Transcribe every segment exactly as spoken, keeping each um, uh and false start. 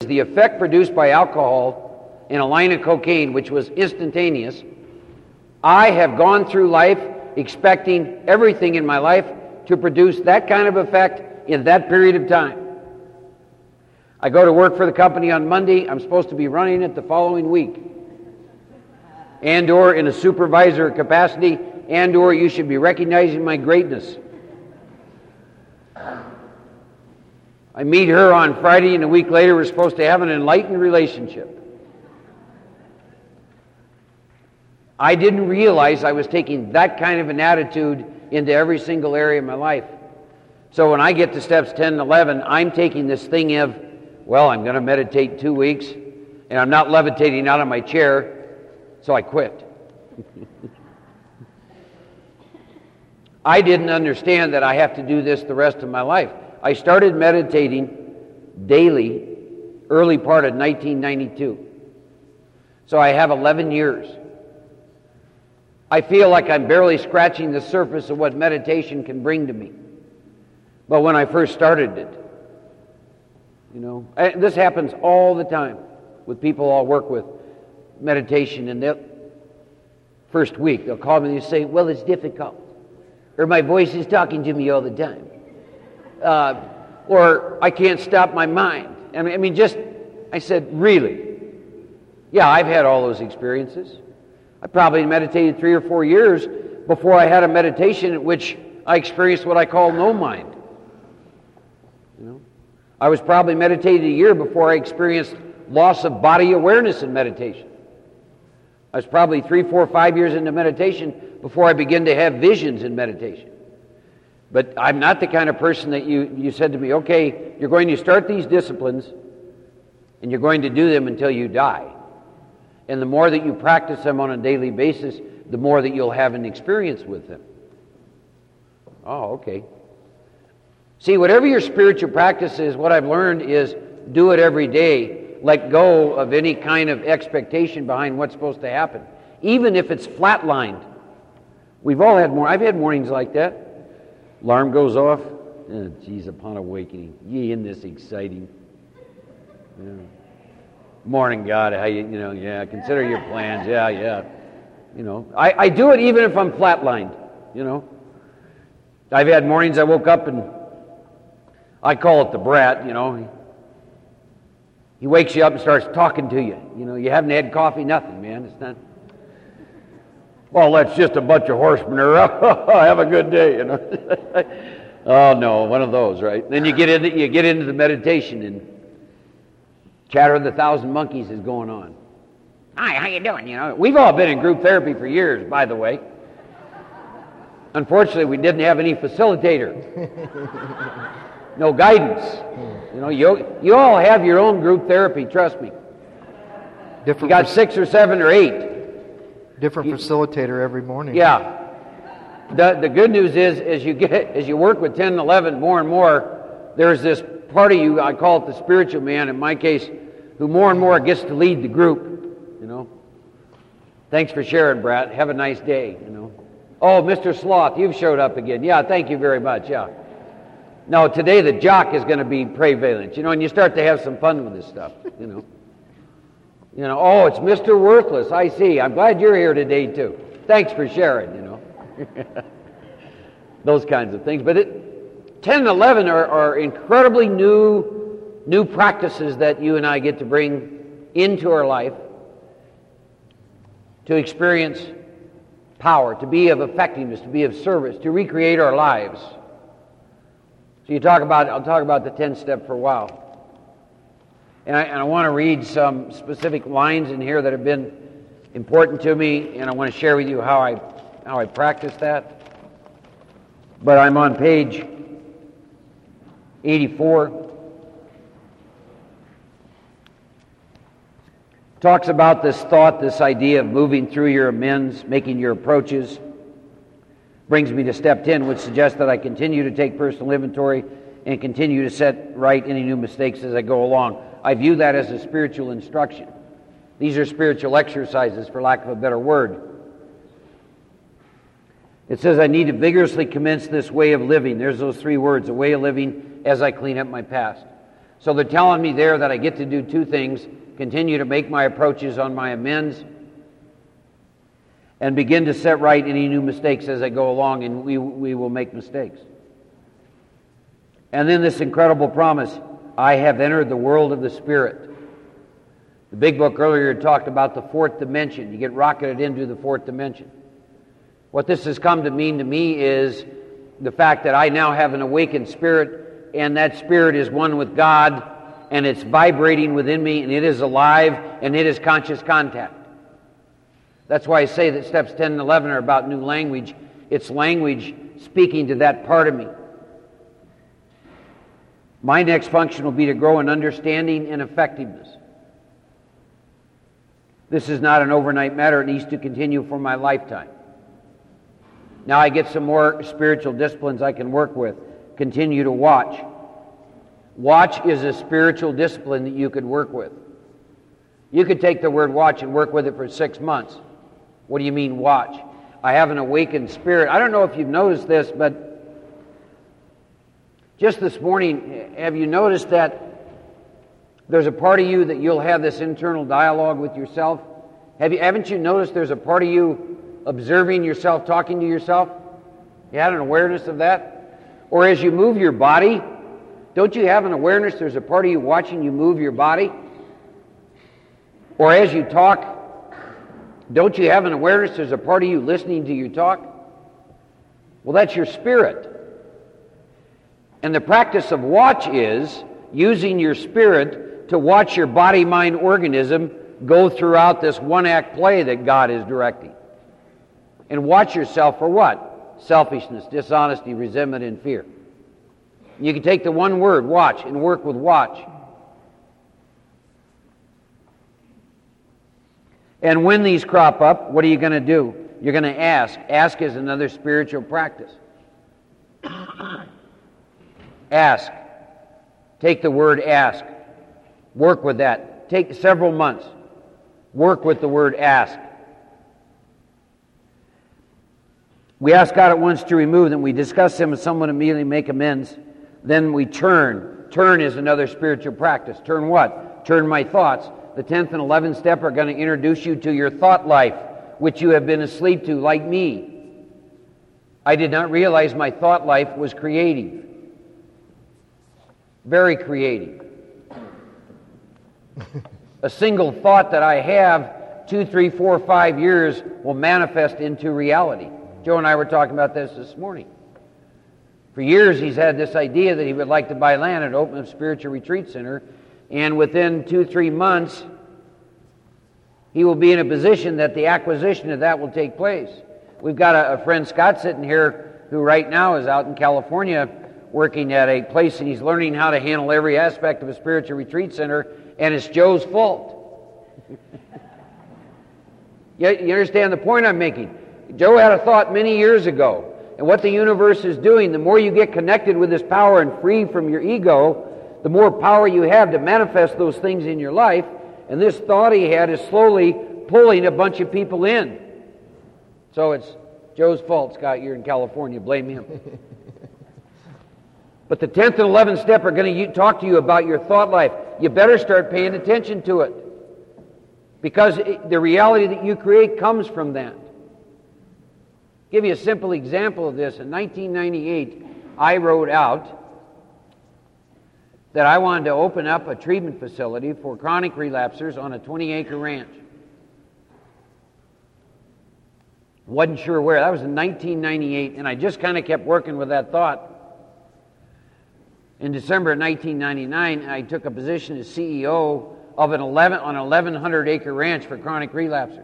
the effect produced by alcohol and a line of cocaine, which was instantaneous. I have gone through life expecting everything in my life to produce that kind of effect in that period of time. I go to work for the company on Monday. I'm supposed to be running it the following week. And or in a supervisor capacity, and or you should be recognizing my greatness. I meet her on Friday, and a week later we're supposed to have an enlightened relationship. I didn't realize I was taking that kind of an attitude into every single area of my life. So when I get to steps ten and eleven, I'm taking this thing of, well, I'm going to meditate two weeks, and I'm not levitating out of my chair, so I quit. I didn't understand that I have to do this the rest of my life. I started meditating daily early part of nineteen ninety-two. So I have eleven years. I feel like I'm barely scratching the surface of what meditation can bring to me. But when I first started it, you know, I, this happens all the time with people I'll work with, meditation, and they'll, first week they'll call me and say, well, it's difficult. Or my voice is talking to me all the time. Uh, or I can't stop my mind. I mean, I mean, just, I said, really? Yeah, I've had all those experiences. I probably meditated three or four years before I had a meditation in which I experienced what I call no mind. You know, I was probably meditated a year before I experienced loss of body awareness in meditation. I was probably three, four, five years into meditation before I began to have visions in meditation. But I'm not the kind of person that you, you said to me, okay, you're going to start these disciplines and you're going to do them until you die. And the more that you practice them on a daily basis, the more that you'll have an experience with them. Oh, okay. See, whatever your spiritual practice is, what I've learned is do it every day. Let go of any kind of expectation behind what's supposed to happen. Even if it's flatlined. We've all had more. I've had mornings like that. Alarm goes off. Oh, geez, upon awakening. Ye, isn't this exciting? Yeah. Morning, God. How you, you know, yeah, consider your plans. Yeah, yeah. You know, I, I do it even if I'm flatlined, you know. I've had mornings I woke up and I call it the brat, you know. He wakes you up and starts talking to you. You know, you haven't had coffee, nothing, man. It's not. Well, that's just a bunch of horse manure. Have a good day, you know. Oh no, one of those, right? Then you get into you get into the meditation and chatter of the thousand monkeys is going on. Hi, how you doing? You know, we've all been in group therapy for years, by the way. Unfortunately, we didn't have any facilitator. No guidance. You know, you you all have your own group therapy, trust me. Different you got six or seven or eight. Different you, facilitator every morning. Yeah. The the good news is as you get as you work with ten and eleven more and more, there's this part of you, I call it the spiritual man in my case, who more and more gets to lead the group, you know. Thanks for sharing, Brad. Have a nice day, you know. Oh, Mister Sloth, you've showed up again. Yeah, thank you very much, yeah. No, today the jock is going to be prevalent, you know, and you start to have some fun with this stuff, you know. You know, oh, it's Mister Worthless, I see. I'm glad you're here today, too. Thanks for sharing, you know. Those kinds of things. But it, ten and eleven are, are incredibly new, new practices that you and I get to bring into our life to experience power, to be of effectiveness, to be of service, to recreate our lives. So you talk about, I'll talk about the ten step for a while. And I, and I want to read some specific lines in here that have been important to me, and I want to share with you how I how I practice that. But I'm on page eighty-four. Talks about this thought, this idea of moving through your amends, making your approaches. Brings me to step ten, which suggests that I continue to take personal inventory and continue to set right any new mistakes as I go along. I view that as a spiritual instruction. These are spiritual exercises, for lack of a better word. It says I need to vigorously commence this way of living. There's those three words, a way of living as I clean up my past. So they're telling me there that I get to do two things: continue to make my approaches on my amends, and begin to set right any new mistakes as I go along, and we, we will make mistakes. And then this incredible promise, I have entered the world of the Spirit. The big book earlier talked about the fourth dimension. You get rocketed into the fourth dimension. What this has come to mean to me is the fact that I now have an awakened spirit, and that spirit is one with God, and it's vibrating within me, and it is alive, and it is conscious contact. That's why I say that steps ten and eleven are about new language. It's language speaking to that part of me. My next function will be to grow in understanding and effectiveness. This is not an overnight matter. It needs to continue for my lifetime. Now I get some more spiritual disciplines I can work with. Continue to watch. Watch is a spiritual discipline that you could work with. You could take the word watch and work with it for six months. What do you mean watch? I have an awakened spirit. I don't know if you've noticed this, but just this morning, have you noticed that there's a part of you that you'll have this internal dialogue with yourself? Have you, haven't you noticed there's a part of you observing yourself, talking to yourself? You had an awareness of that? Or as you move your body, don't you have an awareness there's a part of you watching you move your body? Or as you talk, don't you have an awareness there's a part of you listening to you talk? Well, that's your spirit. And the practice of watch is using your spirit to watch your body-mind organism go throughout this one-act play that God is directing. And watch yourself for what? Selfishness, dishonesty, resentment, and fear. You can take the one word, watch, and work with watch. And when these crop up, what are you going to do? You're going to ask. Ask is another spiritual practice. Ask. Take the word ask. Work with that. Take several months. Work with the word ask. We ask God at once to remove them. We discuss them with someone, immediately make amends. Then we turn. Turn is another spiritual practice. Turn what? Turn my thoughts. The tenth and eleventh step are going to introduce you to your thought life, which you have been asleep to, like me. I did not realize my thought life was creative. Very creative. A single thought that I have, two, three, four, five years, will manifest into reality. Joe and I were talking about this this morning. For years he's had this idea that he would like to buy land and open a spiritual retreat center, and within two, three months, he will be in a position that the acquisition of that will take place. We've got a, a friend, Scott, sitting here, who right now is out in California working at a place, and he's learning how to handle every aspect of a spiritual retreat center, and it's Joe's fault. you, you understand the point I'm making? Joe had a thought many years ago, and what the universe is doing, the more you get connected with this power and free from your ego, the more power you have to manifest those things in your life, and this thought he had is slowly pulling a bunch of people in. So it's Joe's fault, Scott, you're in California, blame him. But the tenth and eleventh step are going to talk to you about your thought life. You better start paying attention to it, because it, the reality that you create comes from that. I'll give you a simple example of this. In nineteen ninety-eight, I wrote out that I wanted to open up a treatment facility for chronic relapsers on a twenty-acre ranch. Wasn't sure where. That was in nineteen ninety-eight, and I just kind of kept working with that thought. In December of nineteen ninety-nine, I took a position as C E O of an eleven on an eleven hundred acre ranch for chronic relapsers.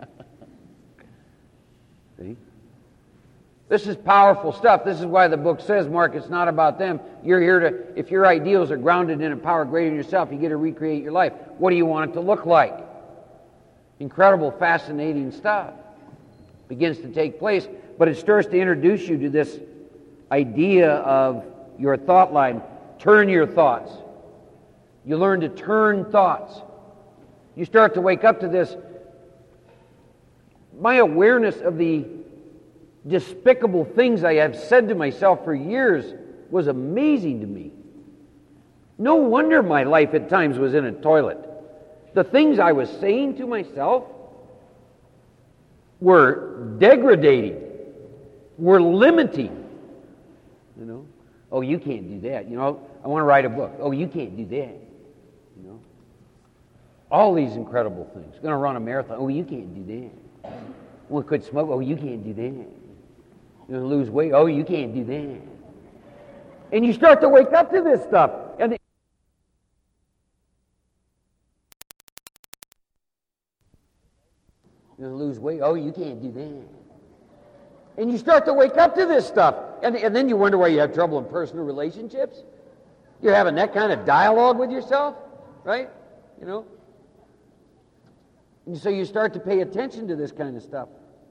See? This is powerful stuff. This is why the book says, Mark, it's not about them. You're here to, if your ideals are grounded in a power greater than yourself, you get to recreate your life. What do you want it to look like? Incredible, fascinating stuff begins to take place, but it starts to introduce you to this idea of your thought line. Turn your thoughts. You learn to turn thoughts. You start to wake up to this. My awareness of the despicable things I have said to myself for years was amazing to me. No wonder my life at times was in a toilet. The things I was saying to myself were degrading, were limiting. You know, oh, you can't do that. You know, I want to write a book. Oh, you can't do that. You know, all these incredible things. Going to run a marathon. Oh, you can't do that. Want to quit smoke. Oh, you can't do that. You're going to lose weight. Oh, you can't do that. And you start to wake up to this stuff. And you're going to lose weight. Oh, you can't do that. And you start to wake up to this stuff. And, and then you wonder why you have trouble in personal relationships. You're having that kind of dialogue with yourself, right? You know? And so you start to pay attention to this kind of stuff.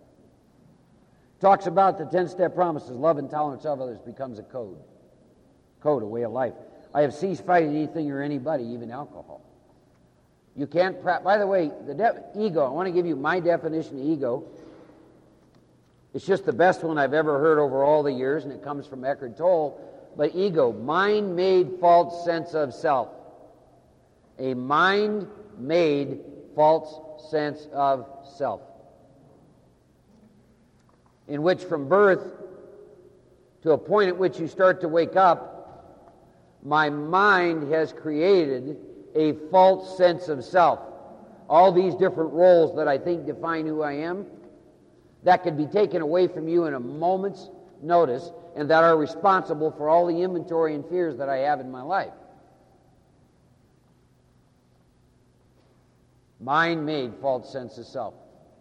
Talks about the ten-step promises. Love and tolerance of others becomes a code. Code, a way of life. I have ceased fighting anything or anybody, even alcohol. You can't, pra- by the way, the de- ego, I want to give you my definition of ego. It's just the best one I've ever heard over all the years, and it comes from Eckhart Tolle. But ego, mind-made false sense of self. A mind-made false sense of self. In which from birth to a point at which you start to wake up, my mind has created a false sense of self. All these different roles that I think define who I am, that could be taken away from you in a moment's notice, and that are responsible for all the inventory and fears that I have in my life. Mind-made false sense of self.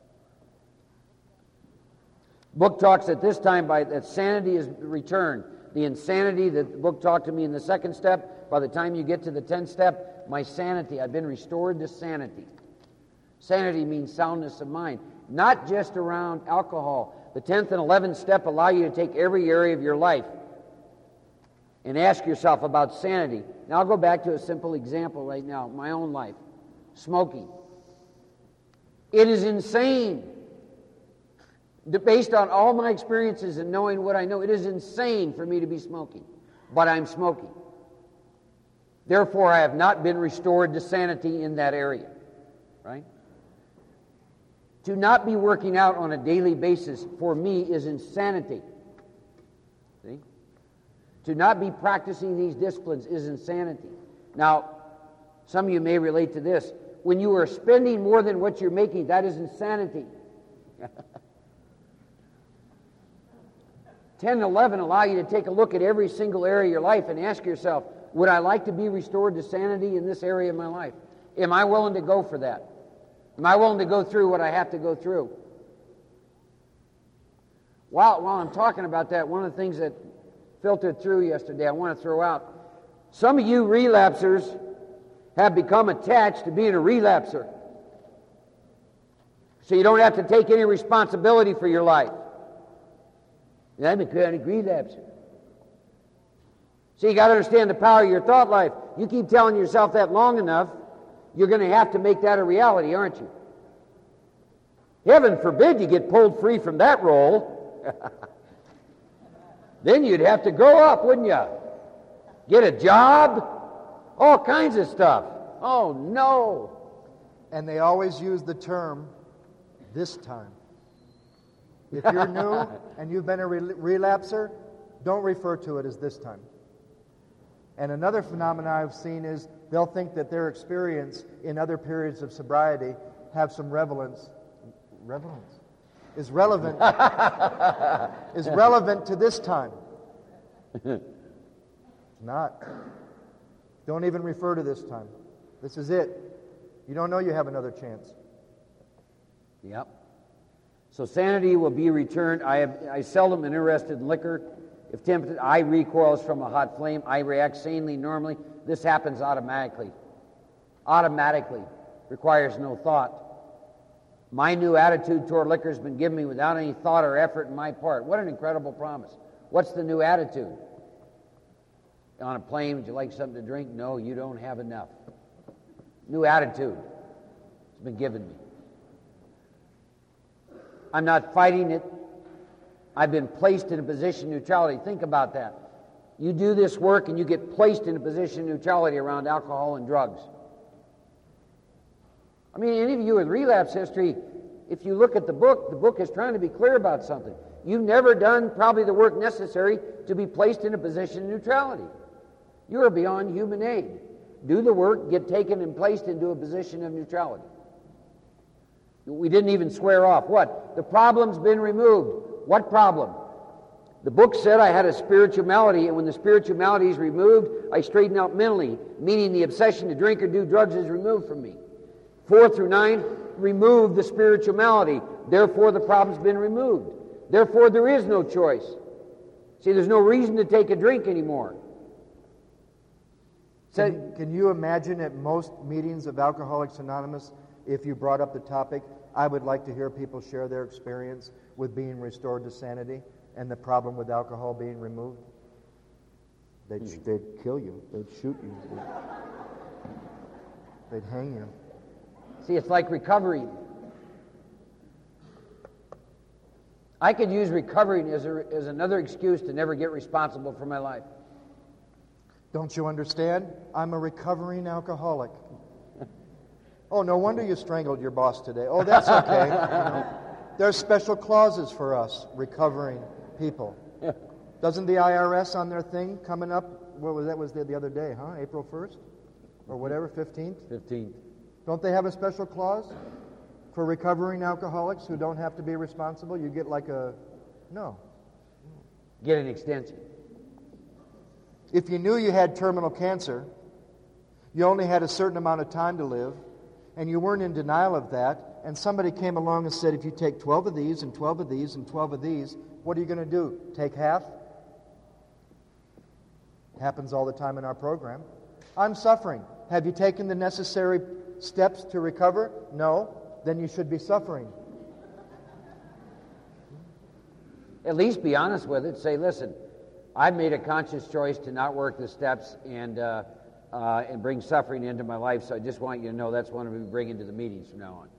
Book talks at this time by that sanity is returned. The insanity that the book talked to me in the second step, by the time you get to the tenth step, my sanity, I've been restored to sanity. Sanity means soundness of mind, not just around alcohol. The tenth and eleventh step allow you to take every area of your life and ask yourself about sanity. Now I'll go back to a simple example right now, my own life. Smoking. It is insane. Based on all my experiences and knowing what I know, it is insane for me to be smoking. But I'm smoking. Therefore, I have not been restored to sanity in that area. Right? To not be working out on a daily basis, for me, is insanity. See? To not be practicing these disciplines is insanity. Now, some of you may relate to this. When you are spending more than what you're making, that is insanity. ten and eleven allow you to take a look at every single area of your life and ask yourself, would I like to be restored to sanity in this area of my life? Am I willing to go for that? Am I willing to go through what I have to go through? While, while I'm talking about that, one of the things that filtered through yesterday I want to throw out. Some of you relapsers have become attached to being a relapser. So you don't have to take any responsibility for your life. I'm a chronic relapser. So you got to understand the power of your thought life. You keep telling yourself that long enough, you're going to have to make that a reality, aren't you? Heaven forbid you get pulled free from that role. Then you'd have to grow up, wouldn't you? Get a job, all kinds of stuff. Oh, no. And they always use the term, this time. If you're new and you've been a rel- relapser, don't refer to it as this time. And another phenomenon I've seen is they'll think that their experience in other periods of sobriety have some relevance. Relevance? Is relevant. is relevant to this time. It's not. Don't even refer to this time. This is it. You don't know you have another chance. Yep. So sanity will be returned. I have I seldom am interested in liquor. If tempted, I recoil as from a hot flame. I react sanely normally. This happens automatically. Automatically. Requires no thought. My new attitude toward liquor has been given me without any thought or effort on my part. What an incredible promise. What's the new attitude? On a plane, would you like something to drink? No, you don't have enough. New attitude has been given me. I'm not fighting it. I've been placed in a position of neutrality. Think about that. You do this work and you get placed in a position of neutrality around alcohol and drugs. I mean, any of you with relapse history, if you look at the book, the book is trying to be clear about something. You've never done probably the work necessary to be placed in a position of neutrality. You are beyond human aid. Do the work, get taken and placed into a position of neutrality. We didn't even swear off. What? The problem's been removed. What problem? The book said I had a spiritual malady, and when the spiritual malady is removed, I straighten out mentally, meaning the obsession to drink or do drugs is removed from me. Four through nine, remove the spiritual malady. Therefore, the problem's been removed. Therefore, there is no choice. See, there's no reason to take a drink anymore. So, can, can you imagine at most meetings of Alcoholics Anonymous, if you brought up the topic, I would like to hear people share their experience with being restored to sanity and the problem with alcohol being removed? They'd, mm. they'd kill you. They'd shoot you. They'd, they'd hang you. See, it's like recovery. I could use recovering as, a, as another excuse to never get responsible for my life. Don't you understand? I'm a recovering alcoholic. Oh, no wonder you strangled your boss today. Oh, that's okay. You know, there's special clauses for us recovering people. Doesn't the I R S on their thing coming up, what was that was the, the other day, huh? April first? Or whatever, fifteenth? fifteenth. Don't they have a special clause for recovering alcoholics who don't have to be responsible? You get like a, no. Get an extension. If you knew you had terminal cancer, you only had a certain amount of time to live, and you weren't in denial of that, and somebody came along and said, if you take twelve of these and twelve of these and twelve of these, what are you going to do? Take half? Happens all the time in our program. I'm suffering. Have you taken the necessary steps to recover? No. Then you should be suffering. At least be honest with it. Say, listen, I've made a conscious choice to not work the steps and uh, uh, and bring suffering into my life, so I just want you to know that's what I'm going to bring into the meetings from now on.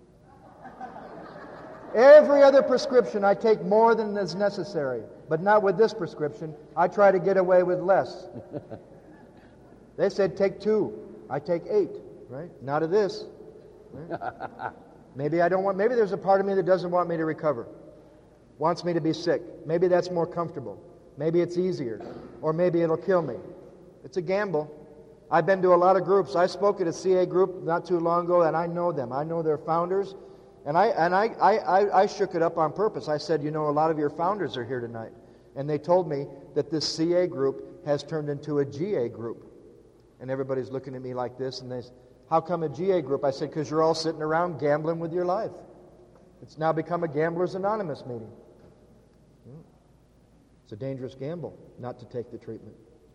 Every other prescription I take more than is necessary, but not with this prescription. I try to get away with less. They said take two. I take eight, right? Not of this. Right? Maybe I don't want, maybe there's a part of me that doesn't want me to recover. Wants me to be sick. Maybe that's more comfortable. Maybe it's easier. Or maybe it'll kill me. It's a gamble. I've been to a lot of groups. I spoke at a C A group not too long ago, and I know them. I know their founders. And I and I, I, I, I shook it up on purpose. I said, you know, a lot of your founders are here tonight. And they told me that this C A group has turned into a G A group. And everybody's looking at me like this, and they say, how come a G A group? I said, because you're all sitting around gambling with your life. It's now become a Gamblers Anonymous meeting. It's a dangerous gamble not to take the treatment.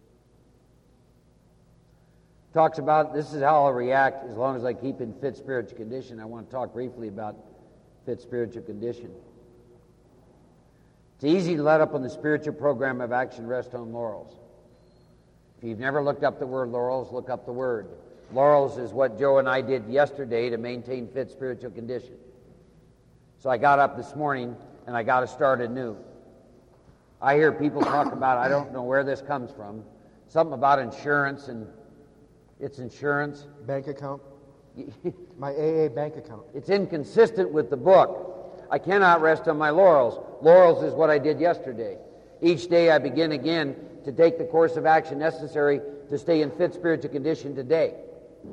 Talks about, this is how I'll react as long as I keep in fit spiritual condition. I want to talk briefly about fit spiritual condition. It's easy to let up on the spiritual program of action, rest on laurels. If you've never looked up the word laurels, look up the word. Laurels is what Joe and I did yesterday to maintain fit spiritual condition. So I got up this morning and I got to start anew. I hear people talk about, I don't know where this comes from, something about insurance and it's insurance. Bank account. My A A bank account. It's inconsistent with the book. I cannot rest on my laurels. Laurels is what I did yesterday. Each day I begin again to take the course of action necessary to stay in fit spiritual condition today. It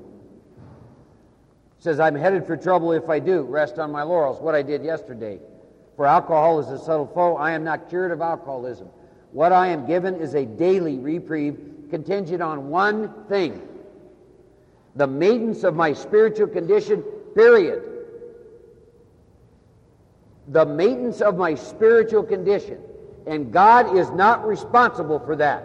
says, I'm headed for trouble if I do rest on my laurels, what I did yesterday. For alcohol is a subtle foe. I am not cured of alcoholism. What I am given is a daily reprieve contingent on one thing: the maintenance of my spiritual condition, period. The maintenance of my spiritual condition. And God is not responsible for that.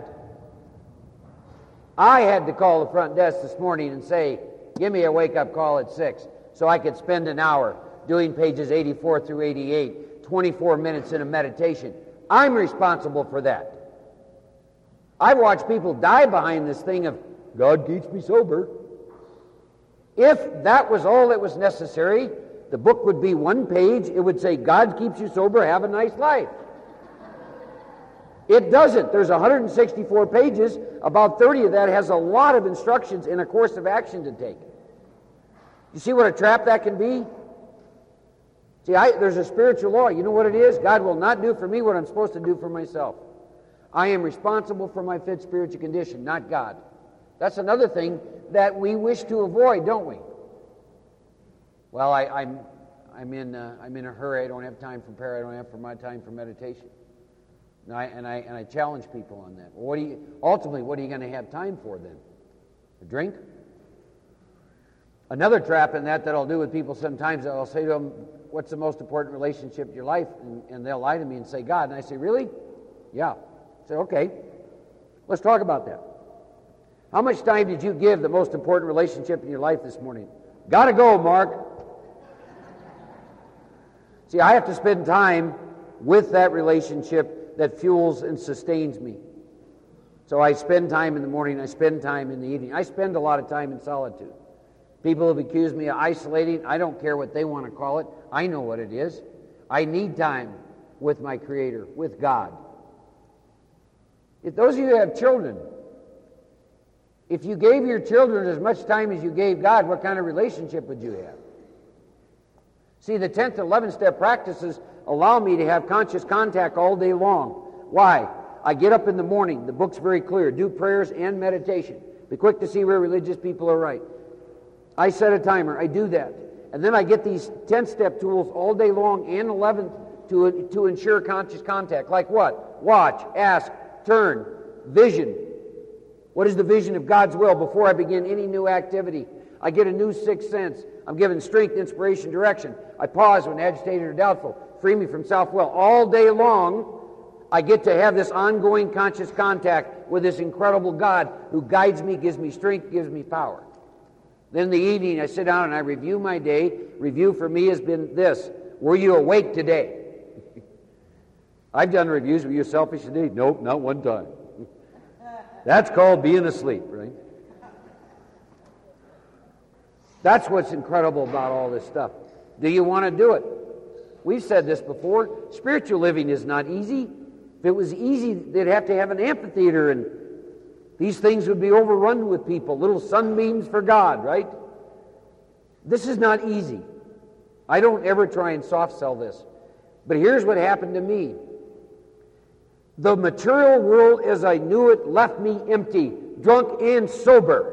I had to call the front desk this morning and say, give me a wake-up call at six so I could spend an hour doing pages eighty-four through eighty-eight, twenty-four minutes in a meditation. I'm responsible for that. I've watched people die behind this thing of, God keeps me sober. If that was all that was necessary, the book would be one page. It would say, God keeps you sober, have a nice life. It doesn't. There's one hundred sixty-four pages. About thirty of that has a lot of instructions and a course of action to take. You see what a trap that can be? See, I, there's a spiritual law. You know what it is? God will not do for me what I'm supposed to do for myself. I am responsible for my fit spiritual condition, not God. That's another thing that we wish to avoid, don't we? Well, I, I'm I'm in uh, I'm in a hurry. I don't have time for prayer. I don't have for my time for meditation. And I and I and I challenge people on that. Well, what do you ultimately? What are you going to have time for then? A drink? Another trap in that that I'll do with people sometimes. I'll say to them, "What's the most important relationship in your life?" And, and they'll lie to me and say, "God." And I say, "Really?" Yeah. I say, "Okay. Let's talk about that. How much time did you give the most important relationship in your life this morning?" "Gotta go, Mark." See, I have to spend time with that relationship that fuels and sustains me. So I spend time in the morning, I spend time in the evening. I spend a lot of time in solitude. People have accused me of isolating. I don't care what they want to call it. I know what it is. I need time with my Creator, with God. If those of you who have children, if you gave your children as much time as you gave God, what kind of relationship would you have? See, the tenth and eleventh step practices allow me to have conscious contact all day long. Why? I get up in the morning. The book's very clear. Do prayers and meditation. Be quick to see where religious people are right. I set a timer. I do that. And then I get these tenth step tools all day long and eleventh to, to ensure conscious contact. Like what? Watch, ask, turn, vision. What is the vision of God's will before I begin any new activity? I get a new sixth sense. I'm given strength, inspiration, direction. I pause when agitated or doubtful. Free me from self-will. All day long, I get to have this ongoing conscious contact with this incredible God who guides me, gives me strength, gives me power. Then in the evening, I sit down and I review my day. Review for me has been this. Were you awake today? I've done reviews. Were you selfish today? Nope, not one time. That's called being asleep, right? That's what's incredible about all this stuff. Do you want to do it? We've said this before. Spiritual living is not easy. If it was easy, they'd have to have an amphitheater and these things would be overrun with people. Little sunbeams for God, right? This is not easy. I don't ever try and soft sell this. But here's what happened to me. The material world as I knew it left me empty, drunk and sober.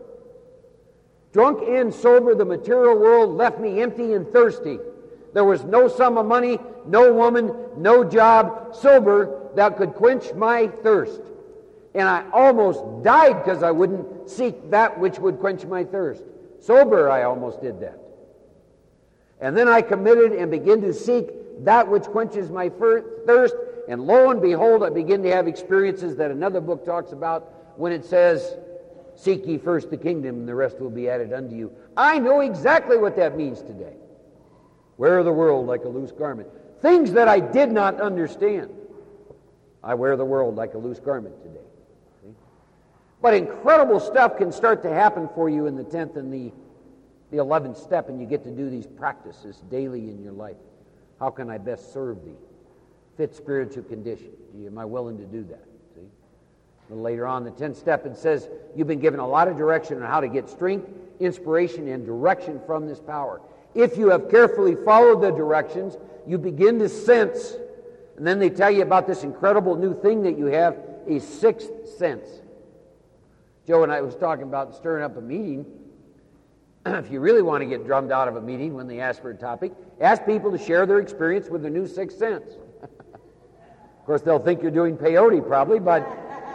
Drunk and sober, the material world left me empty and thirsty. There was no sum of money, no woman, no job, sober, that could quench my thirst. And I almost died because I wouldn't seek that which would quench my thirst. Sober, I almost did that. And then I committed and began to seek that which quenches my thirst. And lo and behold, I begin to have experiences that another book talks about when it says, "Seek ye first the kingdom, and the rest will be added unto you." I know exactly what that means today. Wear the world like a loose garment. Things that I did not understand. I wear the world like a loose garment today. See? But incredible stuff can start to happen for you in the tenth and the, the eleventh step, and you get to do these practices daily in your life. How can I best serve thee? Fit spiritual condition. Am I willing to do that? See? A little later on, the tenth step, it says you've been given a lot of direction on how to get strength, inspiration, and direction from this power. If you have carefully followed the directions, you begin to sense, and then they tell you about this incredible new thing that you have, a sixth sense. Joe and I was talking about stirring up a meeting. If you really want to get drummed out of a meeting when they ask for a topic, ask people to share their experience with their new sixth sense. Of course, they'll think you're doing peyote probably, but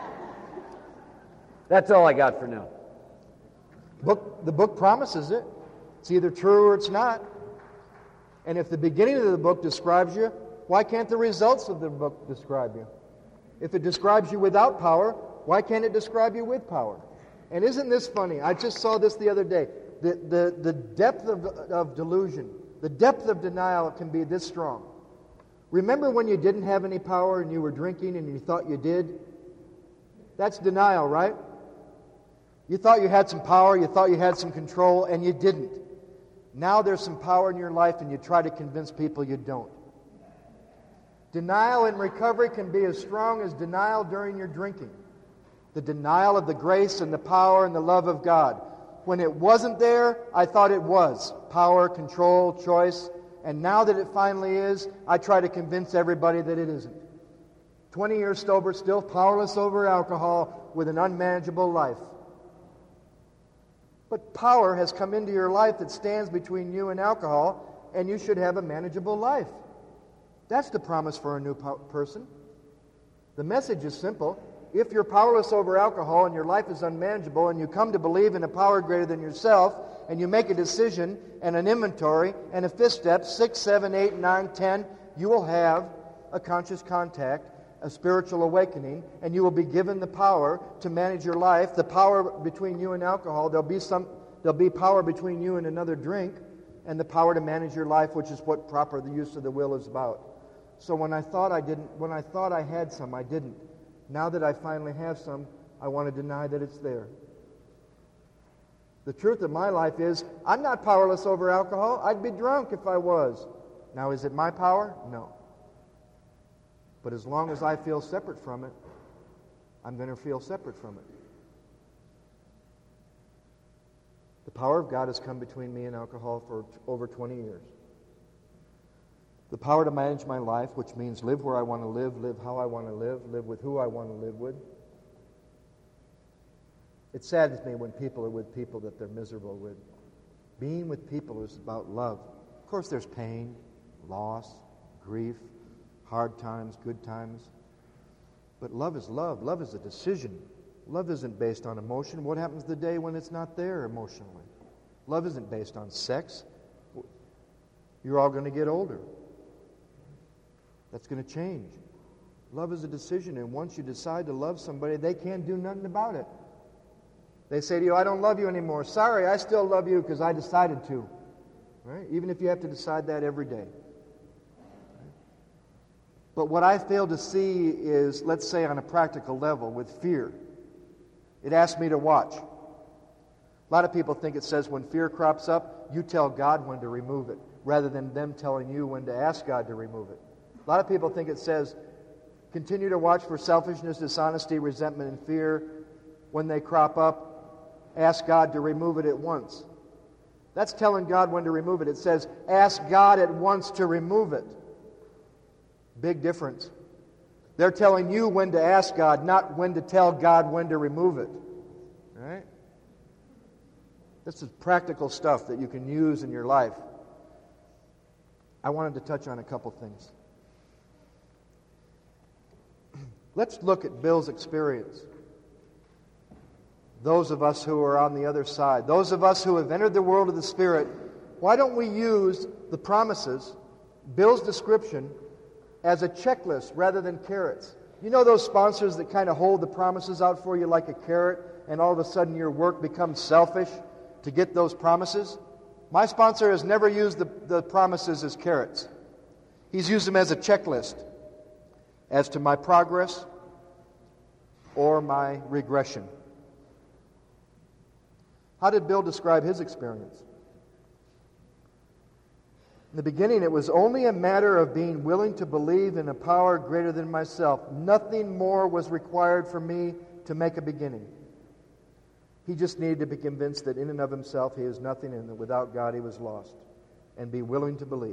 that's all I got for now. Book, the book promises it. It's either true or it's not. And if the beginning of the book describes you, why can't the results of the book describe you? If it describes you without power, why can't it describe you with power? And isn't this funny? I just saw this the other day. The, the, the depth of, of delusion, the depth of denial can be this strong. Remember when you didn't have any power and you were drinking and you thought you did? That's denial, right? You thought you had some power, you thought you had some control, and you didn't. Now there's some power in your life and you try to convince people you don't. Denial in recovery can be as strong as denial during your drinking. The denial of the grace and the power and the love of God. When it wasn't there, I thought it was. Power, control, choice. And now that it finally is, I try to convince everybody that it isn't. twenty years sober, still powerless over alcohol with an unmanageable life. But power has come into your life that stands between you and alcohol, and you should have a manageable life. That's the promise for a new po- person. The message is simple. If you're powerless over alcohol and your life is unmanageable and you come to believe in a power greater than yourself and you make a decision and an inventory and a fifth step, six, seven, eight, nine, ten, you will have a conscious contact, a spiritual awakening, and you will be given the power to manage your life, the power between you and alcohol. There'll be some, there'll be power between you and another drink, and the power to manage your life, which is what proper the use of the will is about. So when I thought I didn't, when I thought I had some, I didn't. Now that I finally have some, I want to deny that it's there. The truth of my life is, I'm not powerless over alcohol. I'd be drunk if I was. Now, is it my power? No. But as long as I feel separate from it, I'm going to feel separate from it. The power of God has come between me and alcohol for over twenty years. The power to manage my life, which means live where I want to live, live how I want to live, live with who I want to live with. It saddens me when people are with people that they're miserable with. Being with people is about love. Of course, there's pain, loss, grief, hard times, good times. But love is love. Love is a decision. Love isn't based on emotion. What happens the day when it's not there emotionally? Love isn't based on sex. You're all going to get older. That's going to change. Love is a decision, and once you decide to love somebody, they can't do nothing about it. They say to you, I don't love you anymore. Sorry, I still love you because I decided to. Right? Even if you have to decide that every day. But what I fail to see is, let's say on a practical level, with fear. It asks me to watch. A lot of people think it says when fear crops up, you tell God when to remove it, rather than them telling you when to ask God to remove it. A lot of people think it says, continue to watch for selfishness, dishonesty, resentment, and fear. When they crop up, ask God to remove it at once. That's telling God when to remove it. It says, ask God at once to remove it. Big difference. They're telling you when to ask God, not when to tell God when to remove it. All right? This is practical stuff that you can use in your life. I wanted to touch on a couple things. Let's look at Bill's experience. Those of us who are on the other side, those of us who have entered the world of the Spirit, why don't we use the promises, Bill's description, as a checklist rather than carrots? You know those sponsors that kind of hold the promises out for you like a carrot, and all of a sudden your work becomes selfish to get those promises? My sponsor has never used the, the promises as carrots. He's used them as a checklist as to my progress or my regression. How did Bill describe his experience? In the beginning, it was only a matter of being willing to believe in a power greater than myself. Nothing more was required for me to make a beginning. He just needed to be convinced that in and of himself he is nothing, and that without God he was lost, and be willing to believe.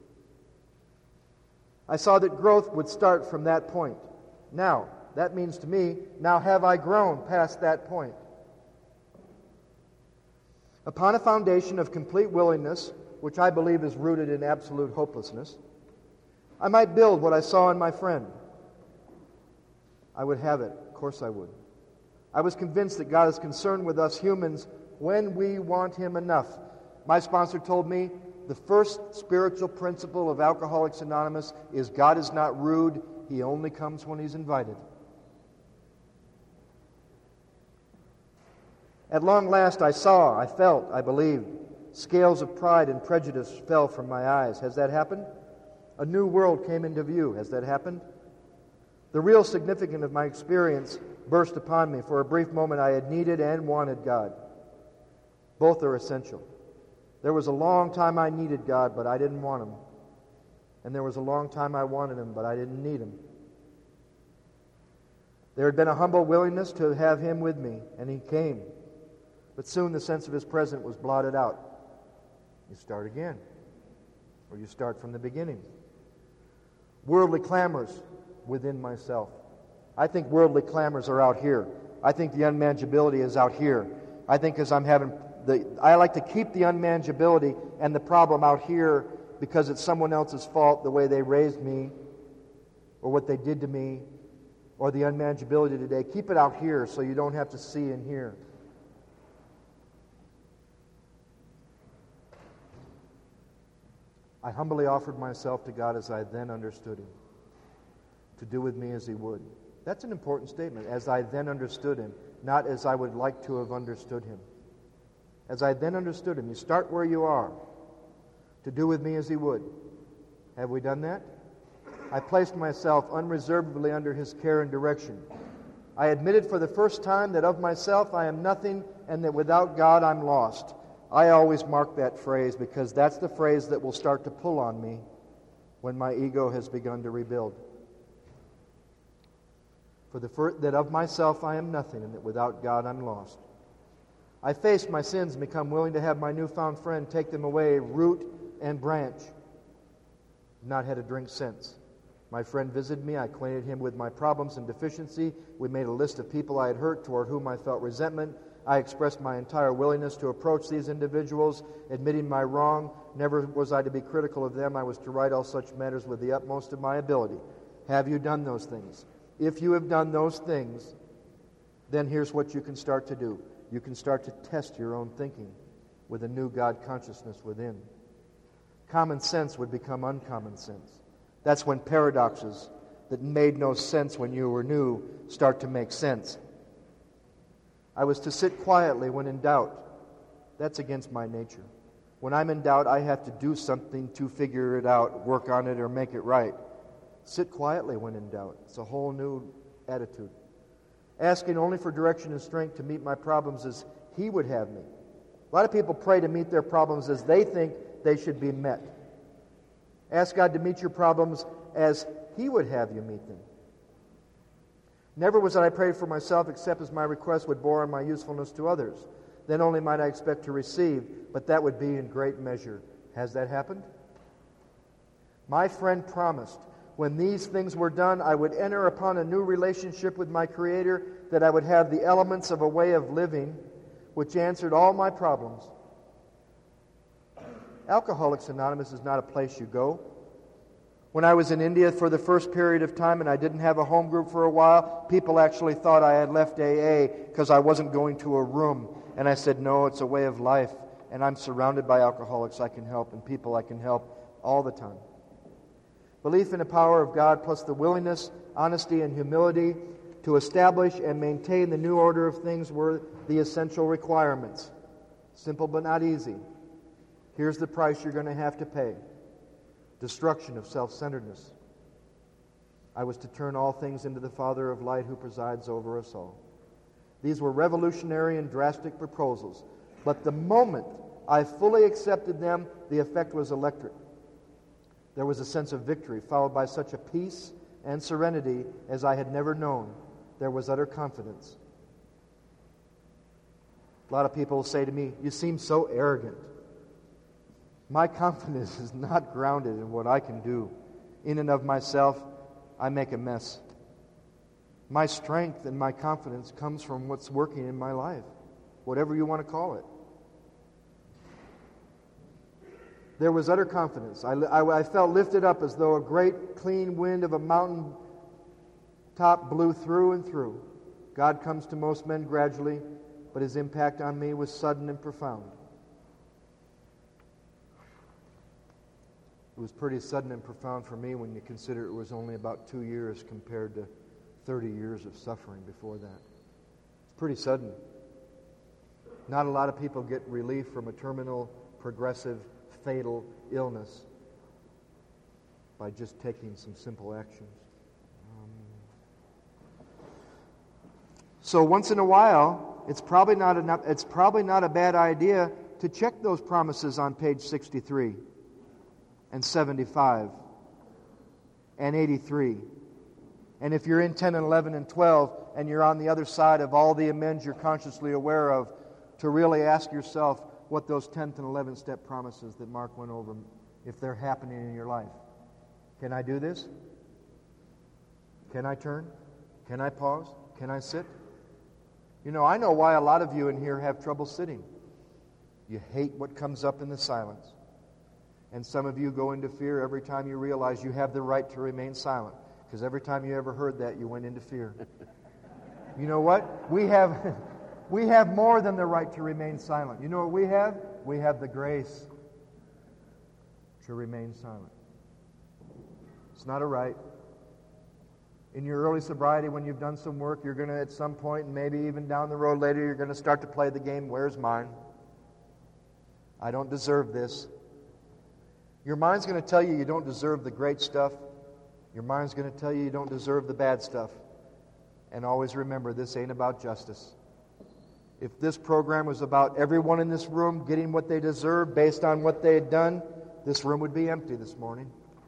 I saw that growth would start from that point. Now, that means to me, now have I grown past that point? Upon a foundation of complete willingness, which I believe is rooted in absolute hopelessness, I might build what I saw in my friend. I would have it. Of course I would. I was convinced that God is concerned with us humans when we want Him enough. My sponsor told me the first spiritual principle of Alcoholics Anonymous is God is not rude, He only comes when He's invited. At long last I saw, I felt, I believed. Scales of pride and prejudice fell from my eyes. Has that happened? A new world came into view. Has that happened? The real significance of my experience burst upon me. For a brief moment I had needed and wanted God. Both are essential. There was a long time I needed God, but I didn't want Him. And there was a long time I wanted him, but I didn't need him. There had been a humble willingness to have him with me, and he came. But soon the sense of his presence was blotted out. You start again, or you start from the beginning. Worldly clamors within myself. I think worldly clamors are out here. I think the unmanageability is out here. I think as I'm having the, I like to keep the unmanageability and the problem out here because it's someone else's fault, the way they raised me, or what they did to me, or the unmanageability today. Keep it out here so you don't have to see and hear. I humbly offered myself to God as I then understood Him, to do with me as He would. That's an important statement. As I then understood Him, not as I would like to have understood Him. As I then understood Him. You start where you are, to do with me as He would. Have we done that? I placed myself unreservedly under His care and direction. I admitted for the first time that of myself I am nothing, and that without God I'm lost. I always mark that phrase because that's the phrase that will start to pull on me when my ego has begun to rebuild. For the first, that of myself I am nothing, and that without God I'm lost. I faced my sins and become willing to have my newfound friend take them away, root and branch. Not had a drink since. My friend visited me. I acquainted him with my problems and deficiency. We made a list of people I had hurt, toward whom I felt resentment. I expressed my entire willingness to approach these individuals, admitting my wrong. Never was I to be critical of them. I was to right all such matters with the utmost of my ability. Have you done those things? If you have done those things, then here's what you can start to do. You can start to test your own thinking with a new God consciousness within. Common sense would become uncommon sense. That's when paradoxes that made no sense when you were new start to make sense. I was to sit quietly when in doubt. That's against my nature. When I'm in doubt, I have to do something to figure it out, work on it, or make it right. Sit quietly when in doubt. It's a whole new attitude. Asking only for direction and strength to meet my problems as He would have me. A lot of people pray to meet their problems as they think they should be met. Ask God to meet your problems as He would have you meet them. Never was I prayed for myself except as my request would bore on my usefulness to others. Then only might I expect to receive, but that would be in great measure. Has that happened? My friend promised when these things were done, I would enter upon a new relationship with my Creator, that I would have the elements of a way of living which answered all my problems. Alcoholics Anonymous is not a place you go. When I was in India for the first period of time and I didn't have a home group for a while, people actually thought I had left A A because I wasn't going to a room. And I said, no, it's a way of life. And I'm surrounded by alcoholics I can help and people I can help all the time. Belief in the power of God plus the willingness, honesty, and humility to establish and maintain the new order of things were the essential requirements. Simple but not easy. Here's the price you're going to have to pay. Destruction of self-centeredness. I was to turn all things into the Father of light who presides over us all. These were revolutionary and drastic proposals, but the moment I fully accepted them, the effect was electric. There was a sense of victory, followed by such a peace and serenity as I had never known. There was utter confidence. A lot of people say to me, you seem so arrogant. My confidence is not grounded in what I can do. In and of myself, I make a mess. My strength and my confidence comes from what's working in my life, whatever you want to call it. There was utter confidence. I, I, I felt lifted up as though a great clean wind of a mountain top blew through and through. God comes to most men gradually, but His impact on me was sudden and profound. It was pretty sudden and profound for me when you consider it was only about two years compared to thirty years of suffering before that. It's pretty sudden. Not a lot of people get relief from a terminal, progressive, fatal illness by just taking some simple actions. Um, so once in a while, it's probably not enough, it's probably not a bad idea to check those promises on page sixty-three and seventy-five and eighty-three. And if you're in ten and eleven and twelve, and you're on the other side of all the amends you're consciously aware of, to really ask yourself what those tenth and eleventh step promises that Mark went over, if they're happening in your life. Can I do this? Can I turn? Can I pause? Can I sit? You know, I know why a lot of you in here have trouble sitting. You hate what comes up in the silence. And some of you go into fear every time you realize you have the right to remain silent. Because every time you ever heard that, you went into fear. You know what? We have, we have more than the right to remain silent. You know what we have? We have the grace to remain silent. It's not a right. In your early sobriety, when you've done some work, you're going to, at some point, and maybe even down the road later, you're going to start to play the game, where's mine? I don't deserve this. Your mind's going to tell you you don't deserve the great stuff. Your mind's going to tell you you don't deserve the bad stuff. And always remember, this ain't about justice. If this program was about everyone in this room getting what they deserve based on what they had done, this room would be empty this morning.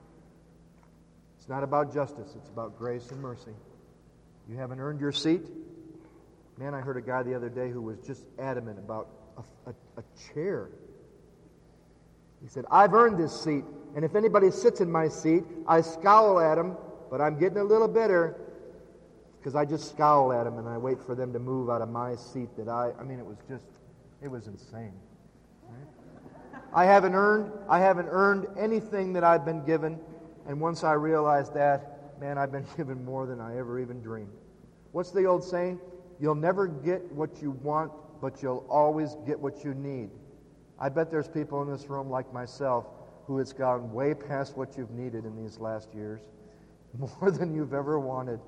It's not about justice. It's about grace and mercy. You haven't earned your seat? Man, I heard a guy the other day who was just adamant about a, a, a chair. He said, I've earned this seat, and if anybody sits in my seat, I scowl at them, but I'm getting a little bitter because I just scowl at them and I wait for them to move out of my seat that I, I mean, it was just, it was insane. Right? I haven't earned, I haven't earned anything that I've been given, and once I realized that, man, I've been given more than I ever even dreamed. What's the old saying? You'll never get what you want, but you'll always get what you need. I bet there's people in this room like myself who has gone way past what you've needed in these last years, more than you've ever wanted,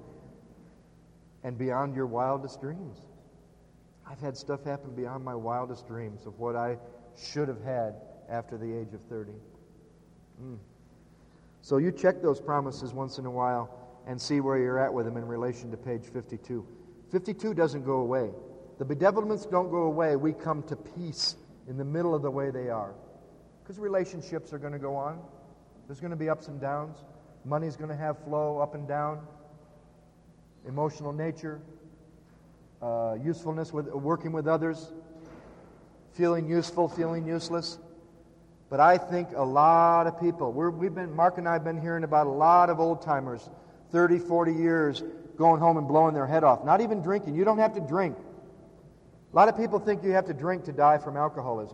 and beyond your wildest dreams. I've had stuff happen beyond my wildest dreams of what I should have had after the age of thirty. Mm. So you check those promises once in a while and see where you're at with them in relation to page fifty-two. fifty-two doesn't go away. The bedevilments don't go away. We come to peace in the middle of the way they are. Because relationships are going to go on. There's going to be ups and downs. Money's going to have flow up and down. Emotional nature. Uh, usefulness with working with others. Feeling useful, feeling useless. But I think a lot of people, we're, we've been, Mark and I have been hearing about a lot of old-timers, thirty, forty years, going home and blowing their head off. Not even drinking. You don't have to drink. A lot of people think you have to drink to die from alcoholism.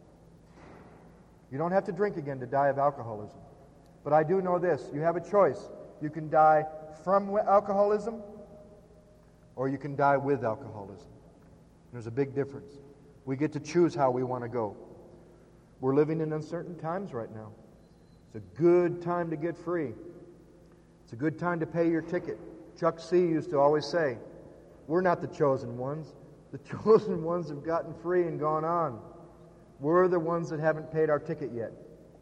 You don't have to drink again to die of alcoholism. But I do know this. You have a choice. You can die from alcoholism, or you can die with alcoholism. There's a big difference. We get to choose how we want to go. We're living in uncertain times right now. It's a good time to get free. It's a good time to pay your ticket. Chuck C. used to always say, we're not the chosen ones. The chosen ones have gotten free and gone on. We're the ones that haven't paid our ticket yet.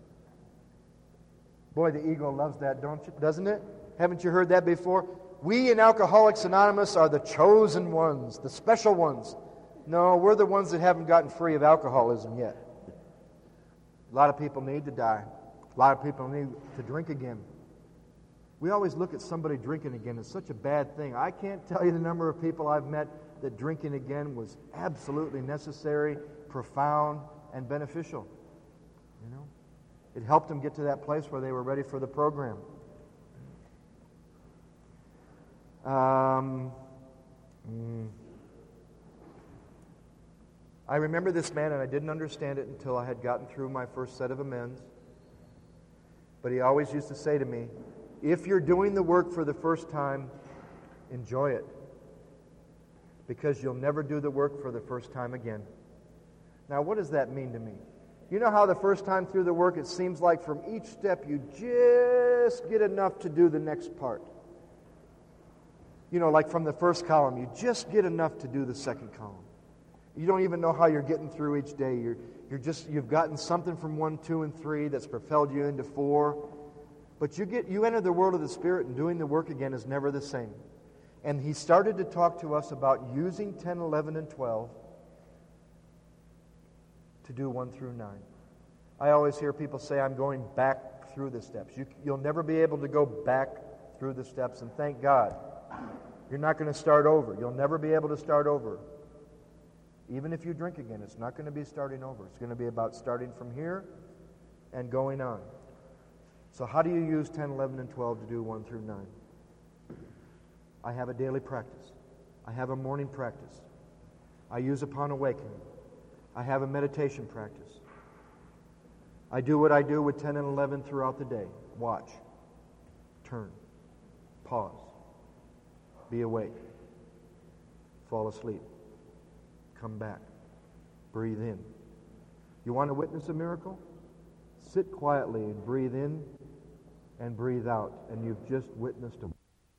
Boy, the ego loves that, don't you? Doesn't it? Haven't you heard that before? We in Alcoholics Anonymous are the chosen ones, the special ones. No, we're the ones that haven't gotten free of alcoholism yet. A lot of people need to die. A lot of people need to drink again. We always look at somebody drinking again as such a bad thing. I can't tell you the number of people I've met that drinking again was absolutely necessary, profound, and beneficial. You know, it helped them get to that place where they were ready for the program. Um, mm. I remember this man, and I didn't understand it until I had gotten through my first set of amends. But he always used to say to me, if you're doing the work for the first time, enjoy it. Because you'll never do the work for the first time again. Now, what does that mean to me? You know how the first time through the work, it seems like from each step you just get enough to do the next part. You know, like from the first column, you just get enough to do the second column. You don't even know how you're getting through each day. You're, you're just, you've gotten something from one, two, and three that's propelled you into four. But you get, you enter the world of the Spirit, and doing the work again is never the same. And he started to talk to us about using ten, eleven, and twelve to do one through nine. I always hear people say, I'm going back back through the steps. You, you'll never be able to go back through the steps, and thank God. You're not going to start over. You'll never be able to start over. Even if you drink again, it's not going to be starting over. It's going to be about starting from here and going on. So how do you use ten, eleven, and twelve to do one through nine? I have a daily practice. I have a morning practice. I use upon awakening. I have a meditation practice. I do what I do with ten and eleven throughout the day. Watch. Turn. Pause. Be awake. Fall asleep. Come back. Breathe in. You want to witness a miracle? Sit quietly and breathe in and breathe out, and you've just witnessed a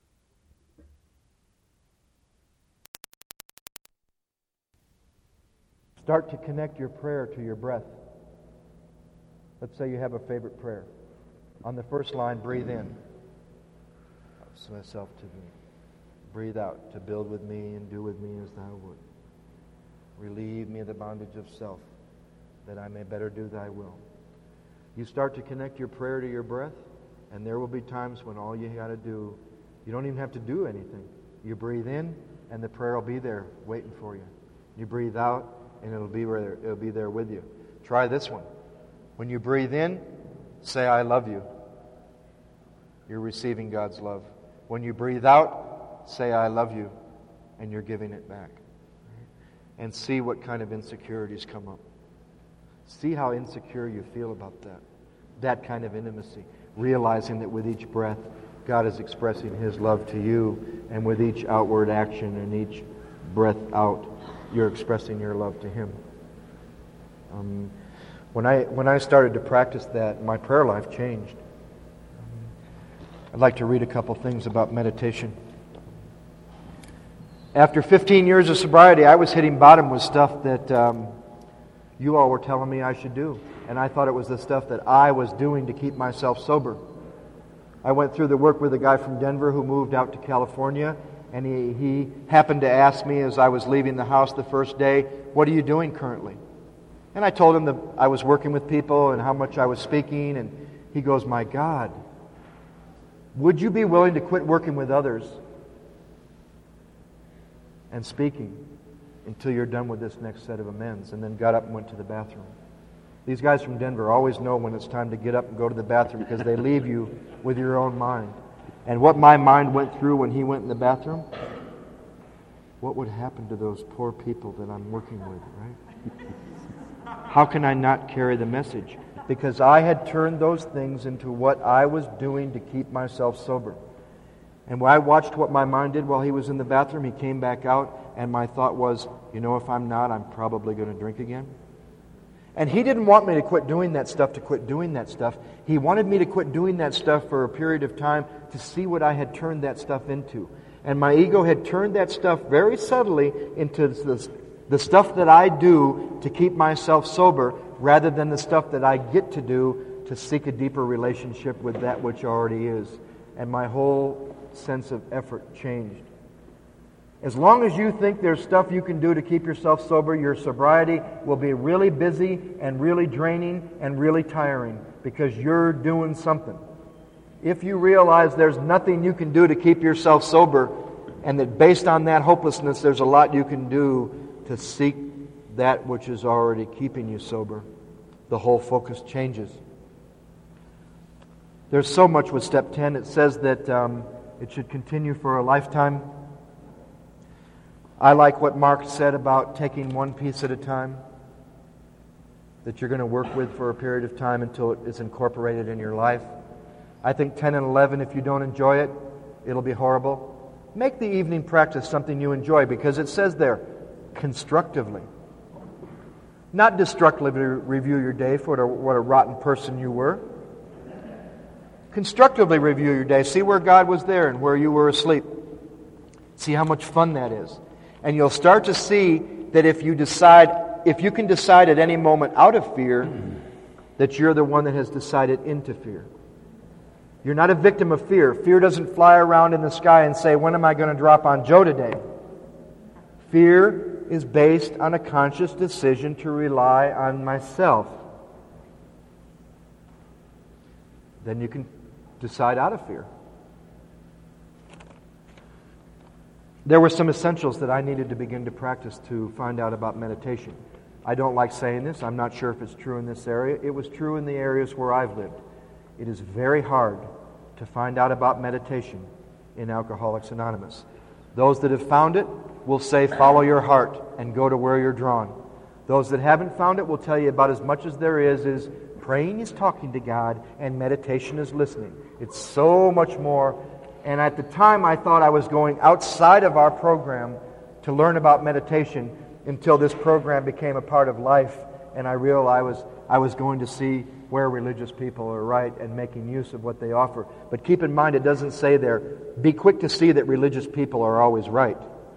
Start to connect your prayer to your breath. Let's say you have a favorite prayer. On the first line, breathe in. I'll myself to me. Breathe out, to build with me and do with me as thou would. Relieve me of the bondage of self, that I may better do thy will. You start to connect your prayer to your breath, and there will be times when all you got to do, you don't even have to do anything. You breathe in, and the prayer will be there waiting for you. You breathe out, and it'll be there, it'll be there with you. Try this one. When you breathe in, say, I love you. You're receiving God's love. When you breathe out, say, I love you, and you're giving it back. And see what kind of insecurities come up. See how insecure you feel about that. That kind of intimacy. Realizing that with each breath, God is expressing His love to you, and with each outward action and each breath out, you're expressing your love to Him. Um, when I when I started to practice that, my prayer life changed. I'd like to read a couple things about meditation. After fifteen years of sobriety, I was hitting bottom with stuff that um, you all were telling me I should do. And I thought it was the stuff that I was doing to keep myself sober. I went through the work with a guy from Denver who moved out to California. And he, he happened to ask me as I was leaving the house the first day, what are you doing currently? And I told him that I was working with people and how much I was speaking. And he goes, my God, would you be willing to quit working with others and speaking until you're done with this next set of amends? And then got up and went to the bathroom. These guys from Denver always know when it's time to get up and go to the bathroom because they leave you with your own mind. And what my mind went through when he went in the bathroom, what would happen to those poor people that I'm working with, right? How can I not carry the message? Because I had turned those things into what I was doing to keep myself sober. And when I watched what my mind did while he was in the bathroom, he came back out, and my thought was, you know, if I'm not, I'm probably going to drink again. And he didn't want me to quit doing that stuff to quit doing that stuff. He wanted me to quit doing that stuff for a period of time to see what I had turned that stuff into. And my ego had turned that stuff very subtly into the, the stuff that I do to keep myself sober rather than the stuff that I get to do to seek a deeper relationship with that which already is. And my whole sense of effort changed. As long as you think there's stuff you can do to keep yourself sober, your sobriety will be really busy and really draining and really tiring because you're doing something. If you realize there's nothing you can do to keep yourself sober, and that based on that hopelessness, there's a lot you can do to seek that which is already keeping you sober, the whole focus changes. There's so much with step ten. It says that um, it should continue for a lifetime. I like what Mark said about taking one piece at a time, that you're going to work with for a period of time until it is incorporated in your life. I think ten and eleven, if you don't enjoy it, it'll be horrible. Make the evening practice something you enjoy, because it says there, constructively. Not destructively review your day for what a rotten person you were. Constructively review your day. See where God was there and where you were asleep. See how much fun that is. And you'll start to see that if you decide, if you can decide at any moment out of fear, that you're the one that has decided into fear. You're not a victim of fear. Fear doesn't fly around in the sky and say, when am I going to drop on Joe today? Fear is based on a conscious decision to rely on myself. then you can decide out of fear. There were some essentials that I needed to begin to practice to find out about meditation. I don't like saying this. I'm not sure if it's true in this area. It was true in the areas where I've lived. It is very hard to find out about meditation in Alcoholics Anonymous. Those that have found it will say, follow your heart and go to where you're drawn. Those that haven't found it will tell you about as much as there is is praying is talking to God and meditation is listening. It's so much more. And at the time I thought I was going outside of our program to learn about meditation until this program became a part of life, and I realized I was, I was going to see where religious people are right and making use of what they offer. But keep in mind, it doesn't say there, be quick to see that religious people are always right.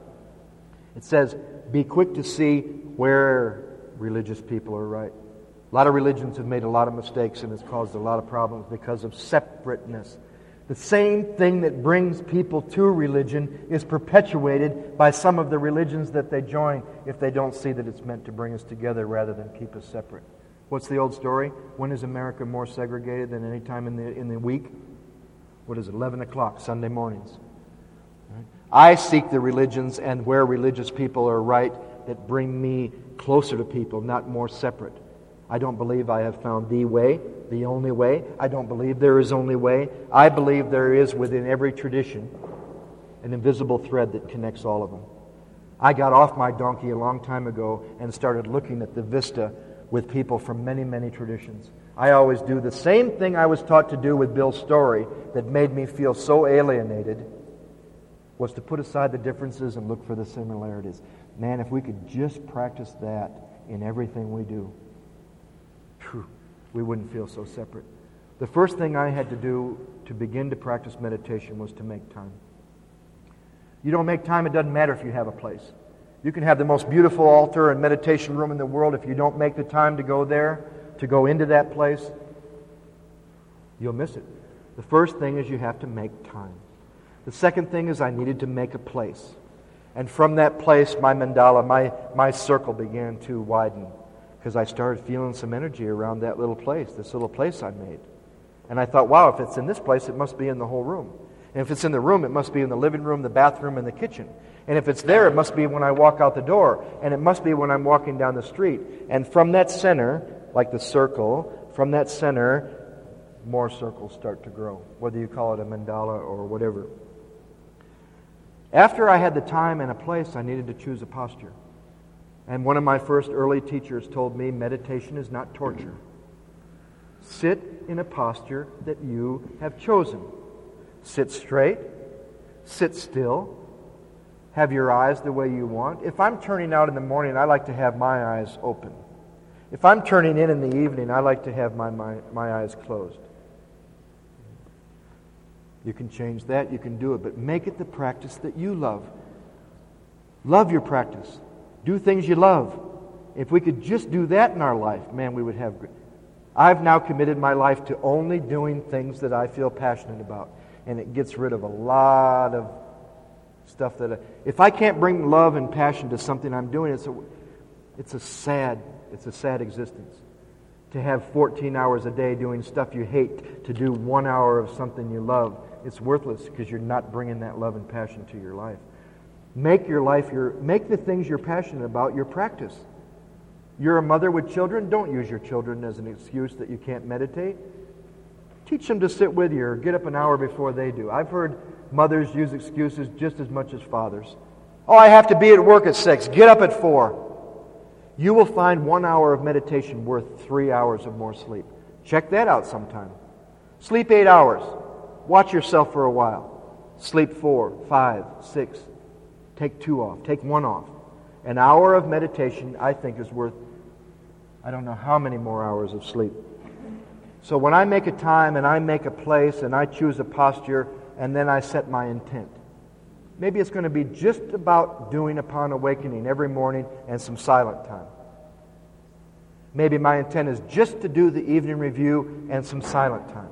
It says, be quick to see where religious people are right. A lot of religions have made a lot of mistakes, and it's caused a lot of problems because of separateness. The same thing that brings people to religion is perpetuated by some of the religions that they join if they don't see that it's meant to bring us together rather than keep us separate. What's the old story? When is America more segregated than any time in the in the week? What is it? eleven o'clock, Sunday mornings. Right? I seek the religions and where religious people are right that bring me closer to people, not more separate. I don't believe I have found the way, the only way. I don't believe there is only way. I believe there is within every tradition an invisible thread that connects all of them. I got off my donkey a long time ago and started looking at the vista with people from many, many traditions. I always do the same thing I was taught to do with Bill's story that made me feel so alienated, was to put aside the differences and look for the similarities. Man, if we could just practice that in everything we do, whew, we wouldn't feel so separate. The first thing I had to do to begin to practice meditation was to make time. You don't make time, it doesn't matter if you have a place. You can have the most beautiful altar and meditation room in the world. If you don't make the time to go there, to go into that place, you'll miss it. The first thing is you have to make time. The second thing is I needed to make a place. And from that place, my mandala, my, my circle began to widen because I started feeling some energy around that little place, this little place I made. And I thought, wow, if it's in this place, it must be in the whole room. And if it's in the room, it must be in the living room, the bathroom, and the kitchen. And if it's there, it must be when I walk out the door. And it must be when I'm walking down the street. And from that center, like the circle, from that center, more circles start to grow, whether you call it a mandala or whatever. After I had the time and a place, I needed to choose a posture. And one of my first early teachers told me meditation is not torture. Sit in a posture that you have chosen. Sit straight, sit still, have your eyes the way you want. If I'm turning out in the morning, I like to have my eyes open. If I'm turning in in the evening, I like to have my, my, my eyes closed. You can change that, you can do it, but make it the practice that you love. Love your practice. Do things you love. If we could just do that in our life, man, we would have... I've now committed my life to only doing things that I feel passionate about. And it gets rid of a lot of stuff that... I, if I can't bring love and passion to something I'm doing, it's a, it's a sad, it's a sad existence. To have fourteen hours a day doing stuff you hate, to do one hour of something you love, it's worthless because you're not bringing that love and passion to your life. Make your life your, make the things you're passionate about your practice. You're a mother with children, don't use your children as an excuse that you can't meditate. Teach them to sit with you or get up an hour before they do. I've heard mothers use excuses just as much as fathers. Oh, I have to be at work at six. Get up at four. You will find one hour of meditation worth three hours of more sleep. Check that out sometime. Sleep eight hours. Watch yourself for a while. Sleep four, five, six. Take two off. Take one off. An hour of meditation, I think, is worth I don't know how many more hours of sleep. So when I make a time and I make a place and I choose a posture and then I set my intent, maybe it's going to be just about doing Upon Awakening every morning and some silent time. Maybe my intent is just to do the evening review and some silent time.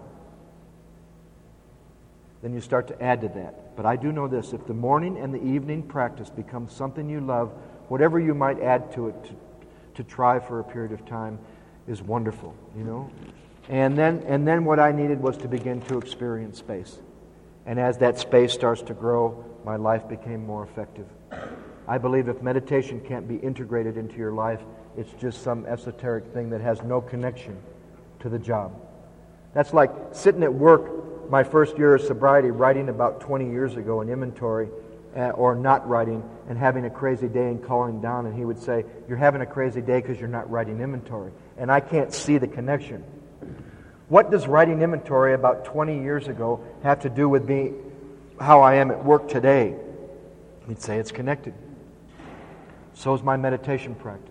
Then you start to add to that. But I do know this, if the morning and the evening practice becomes something you love, whatever you might add to it to, to try for a period of time is wonderful, you know. And then, and then what I needed was to begin to experience space. And as that space starts to grow, my life became more effective. I believe if meditation can't be integrated into your life, it's just some esoteric thing that has no connection to the job. That's like sitting at work my first year of sobriety, writing about twenty years ago an inventory, uh, or not writing, and having a crazy day and calling down, and he would say, "You're having a crazy day because you're not writing inventory." And I can't see the connection. What does writing inventory about twenty years ago have to do with me, how I am at work today? He'd say it's connected. So is my meditation practice.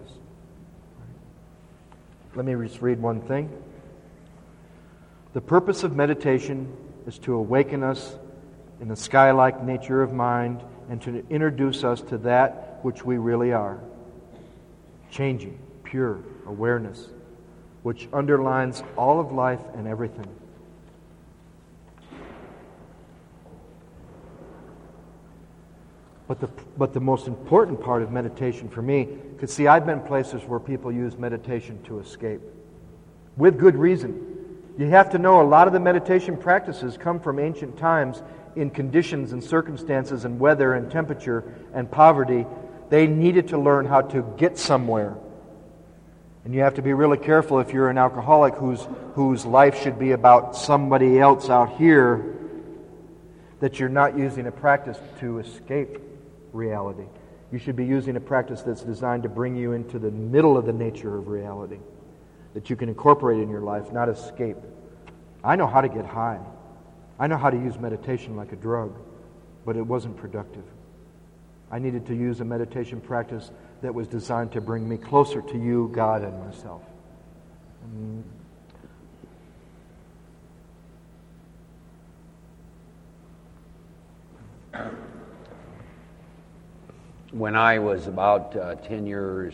Let me just read one thing. The purpose of meditation is to awaken us in the sky-like nature of mind and to introduce us to that which we really are. Changing, pure awareness, which underlines all of life and everything. But the, but the most important part of meditation for me, because see, I've been places where people use meditation to escape. With good reason. You have to know a lot of the meditation practices come from ancient times in conditions and circumstances and weather and temperature and poverty. They needed to learn how to get somewhere. And you have to be really careful if you're an alcoholic whose, whose life should be about somebody else out here, that you're not using a practice to escape reality. You should be using a practice that's designed to bring you into the middle of the nature of reality, that you can incorporate in your life, not escape. I know how to get high. I know how to use meditation like a drug, but it wasn't productive. I needed to use a meditation practice that was designed to bring me closer to you, God, and myself. Mm. When I was about uh, ten years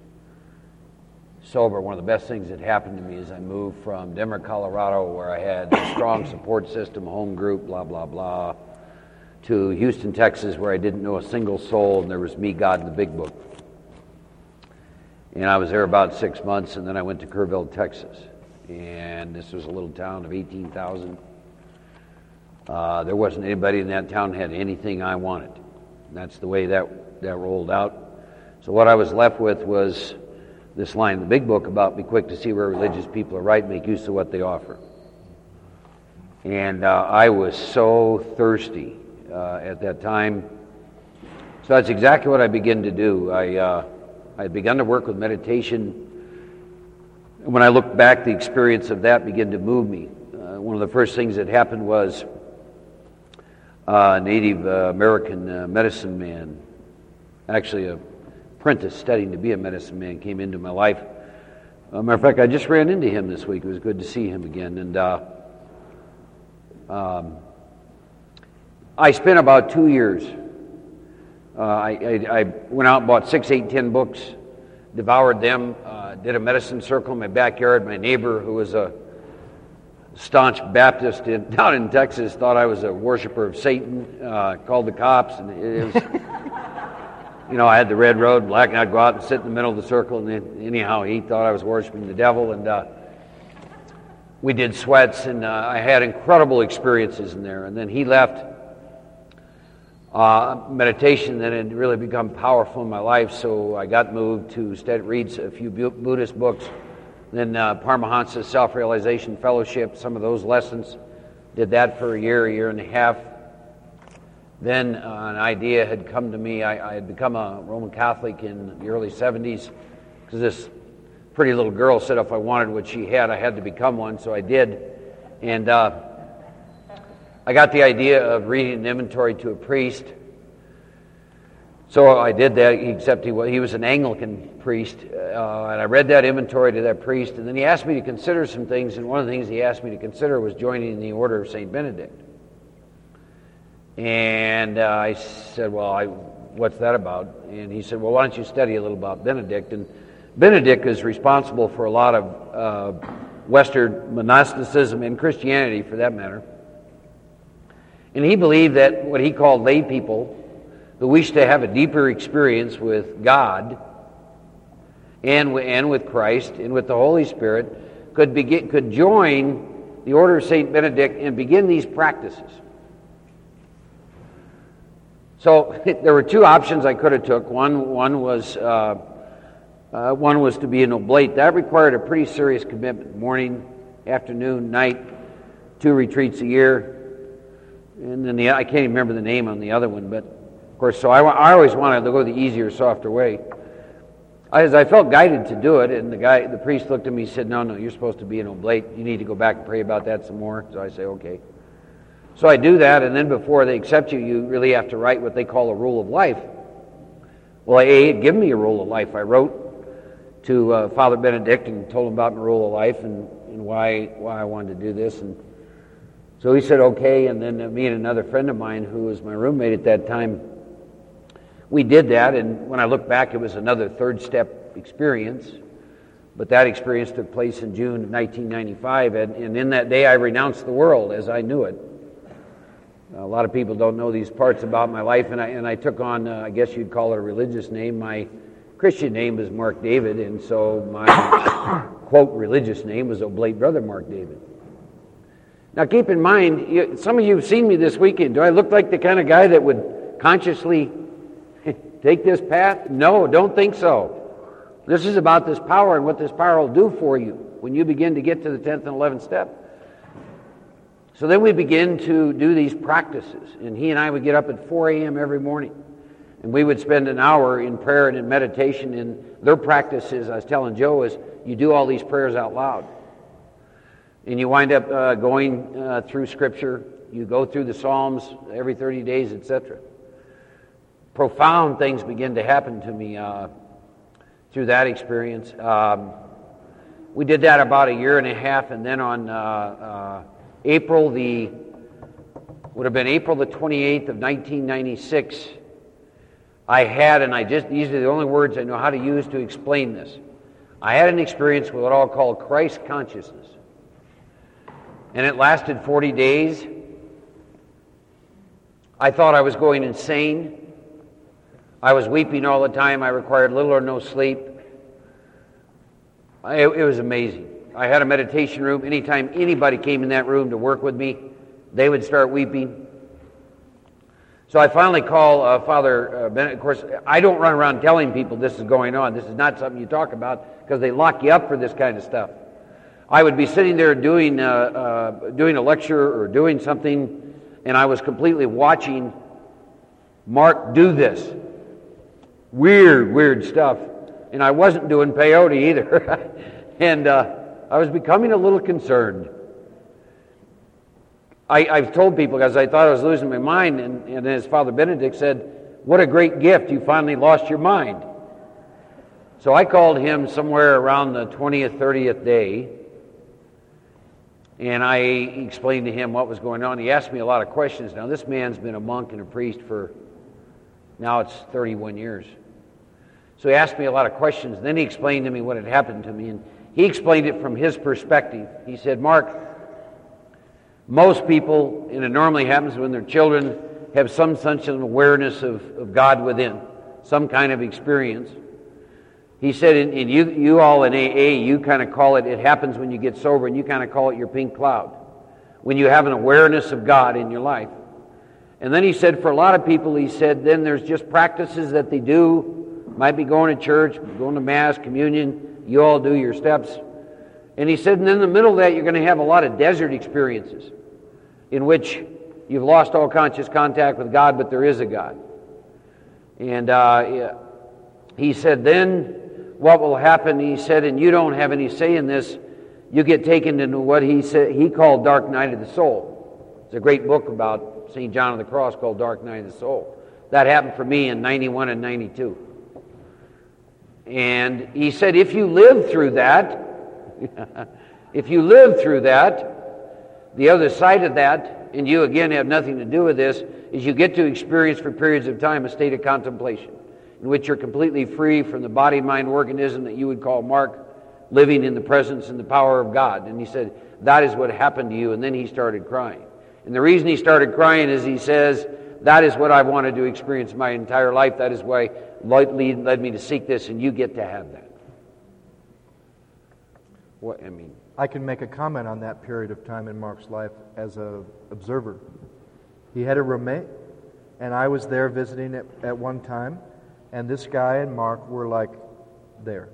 sober, one of the best things that happened to me is I moved from Denver, Colorado, where I had a strong support system, home group, blah, blah, blah, to Houston, Texas, where I didn't know a single soul, and there was me, God, and the Big Book. And I was there about six months, and then I went to Kerrville, Texas. And this was a little town of eighteen thousand. Uh, there wasn't anybody in that town that had anything I wanted. And that's the way that that rolled out. So what I was left with was this line in the Big Book about be quick to see where religious people are right, make use of what they offer. And uh, I was so thirsty uh, at that time. So that's exactly what I began to do. I uh, I had begun to work with meditation. And when I look back, the experience of that began to move me. Uh, one of the first things that happened was uh, a Native uh, American uh, medicine man, actually a apprentice studying to be a medicine man, came into my life. Uh, matter of fact, I just ran into him this week. It was good to see him again. And uh, um, I spent about two years. Uh, I, I, I went out and bought six, eight, ten books, devoured them, uh, did a medicine circle in my backyard. My neighbor, who was a staunch Baptist in, down in Texas, thought I was a worshiper of Satan, uh, called the cops, and it was... You know, I had the red road, black, and I'd go out and sit in the middle of the circle, and then, anyhow, he thought I was worshiping the devil, and uh, we did sweats, and uh, I had incredible experiences in there. And then he left. Uh, meditation then had really become powerful in my life, so I got moved to study, read a few Buddhist books, then uh, Paramahansa Self-Realization Fellowship, some of those lessons. Did that for a year, a year and a half. Then uh, an idea had come to me. I, I had become a Roman Catholic in the early seventies because this pretty little girl said if I wanted what she had, I had to become one, so I did. And uh, I got the idea of reading an inventory to a priest. So I did that, except he was, he was an Anglican priest. Uh, and I read that inventory to that priest, and then he asked me to consider some things, and one of the things he asked me to consider was joining the Order of Saint Benedict. And uh, I said, well, I, what's that about? And he said, well, why don't you study a little about Benedict? And Benedict is responsible for a lot of uh, Western monasticism and Christianity, for that matter. And he believed that what he called lay people who wished to have a deeper experience with God and, and with Christ and with the Holy Spirit could begin, could join the Order of Saint Benedict and begin these practices. So there were two options I could have took. One, one was uh, uh, one was to be an oblate. That required a pretty serious commitment: morning, afternoon, night, two retreats a year, and then the I can't even remember the name on the other one. But of course, so I, I always wanted to go the easier, softer way. As I felt guided to do it, and the guy, the priest looked at me and said, "No, no, you're supposed to be an oblate. You need to go back and pray about that some more." So I say, "Okay." So I do that, and then before they accept you, you really have to write what they call a rule of life. Well, A had given me a rule of life. I wrote to uh, Father Benedict and told him about my rule of life and, and why why I wanted to do this. And so he said, okay, and then uh, me and another friend of mine who was my roommate at that time, we did that, and when I look back, it was another third step experience. But that experience took place in June of nineteen ninety-five, and, and in that day I renounced the world as I knew it. A lot of people don't know these parts about my life, and I, and I took on, uh, I guess you'd call it a religious name. My Christian name is Mark David, and so my, quote, religious name was Oblate Brother Mark David. Now keep in mind, you, some of you have seen me this weekend. Do I look like the kind of guy that would consciously take this path? No, don't think so. This is about this power and what this power will do for you when you begin to get to the tenth and eleventh step. So then we begin to do these practices, and he and I would get up at four a.m. every morning, and we would spend an hour in prayer and in meditation. And their practices, I was telling Joe, is you do all these prayers out loud, and you wind up uh, going uh, through Scripture. You go through the Psalms every thirty days, et cetera. Profound things begin to happen to me uh, through that experience. Um, we did that about a year and a half, and then on uh, uh, April the would have been April the twenty-eighth of nineteen ninety-six, I had, and I just these are the only words I know how to use to explain this. I had an experience with what I'll call Christ consciousness, and it lasted forty days. I thought I was going insane. I was weeping all the time. I required little or no sleep. I, it was amazing. I had a meditation room. Anytime anybody came in that room to work with me, they would start weeping. So I finally call uh, Father uh, Bennett. Of course, I don't run around telling people this is going on. This is not something you talk about because they lock you up for this kind of stuff. I would be sitting there doing, uh, uh, doing a lecture or doing something, and I was completely watching Mark do this. Weird, weird stuff. And I wasn't doing peyote either. and uh, I was becoming a little concerned. I, I've told people because I thought I was losing my mind, and, and as Father Benedict said, what a great gift, you finally lost your mind. So I called him somewhere around the twentieth, thirtieth day, and I explained to him what was going on. He asked me a lot of questions. Now, this man's been a monk and a priest for, now it's thirty-one years. So he asked me a lot of questions. Then he explained to me what had happened to me, and he explained it from his perspective. He said, Mark, most people, and it normally happens when they're children, have some sense of awareness of, of God within, some kind of experience. He said, and, and you, you all in A A, you kind of call it, it happens when you get sober, and you kind of call it your pink cloud, when you have an awareness of God in your life. And then he said, for a lot of people, he said, then there's just practices that they do, might be going to church, going to Mass, communion, you all do your steps. And he said, and in the middle of that, you're going to have a lot of desert experiences in which you've lost all conscious contact with God, but there is a God. And uh, he said, then what will happen, he said, and you don't have any say in this, you get taken into what he said he called Dark Night of the Soul. It's a great book about Saint John of the Cross called Dark Night of the Soul. That happened for me in ninety-one and ninety-two. And he said, if you live through that, if you live through that, the other side of that, and you again have nothing to do with this, is you get to experience for periods of time a state of contemplation in which you're completely free from the body-mind organism that you would call Mark, living in the presence and the power of God. And he said, that is what happened to you. And then he started crying. And the reason he started crying is he says, that is what I wanted to experience my entire life. That is why light led me to seek this, and you get to have that. What I mean, I can make a comment on that period of time in Mark's life as an observer. He had a roommate, and I was there visiting at, at one time, and this guy and Mark were like there.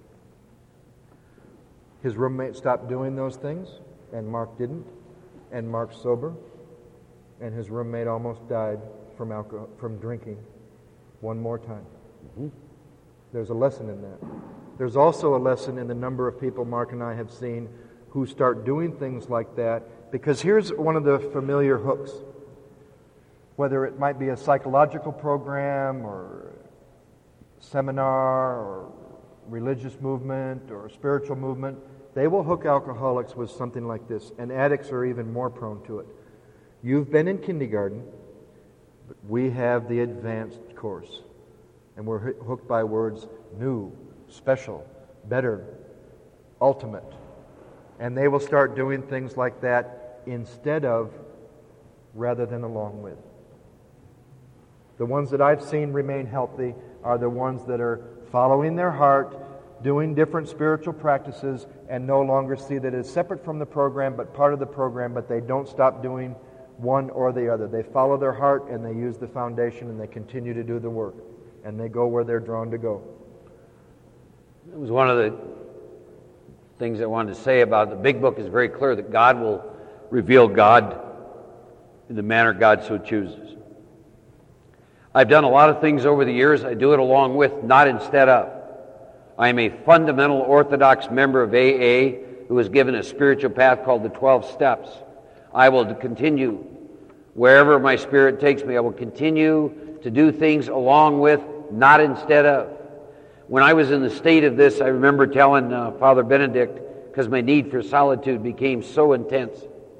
His roommate stopped doing those things, and Mark didn't, and Mark's sober, and his roommate almost died from alcohol, from drinking one more time. Mm-hmm. There's a lesson in that. There's also a lesson in the number of people Mark and I have seen who start doing things like that, because here's one of the familiar hooks. Whether it might be a psychological program or seminar or religious movement or spiritual movement, they will hook alcoholics with something like this, and addicts are even more prone to it. You've been in kindergarten, but we have the advanced course, and we're hooked by words new, special, better, ultimate. And they will start doing things like that instead of, rather than along with. The ones that I've seen remain healthy are the ones that are following their heart, doing different spiritual practices, and no longer see that it's separate from the program, but part of the program, but they don't stop doing one or the other. They follow their heart, and they use the foundation, and they continue to do the work, and they go where they're drawn to go. It was one of the things I wanted to say about the big book is very clear that God will reveal God in the manner God so chooses. I've done a lot of things over the years. I do it along with, not instead of. I am a fundamental Orthodox member of A A who was given a spiritual path called the twelve Steps. I will continue wherever my spirit takes me. I will continue to do things along with, not instead of. When I was in the state of this, I remember telling uh, Father Benedict, because my need for solitude became so intense.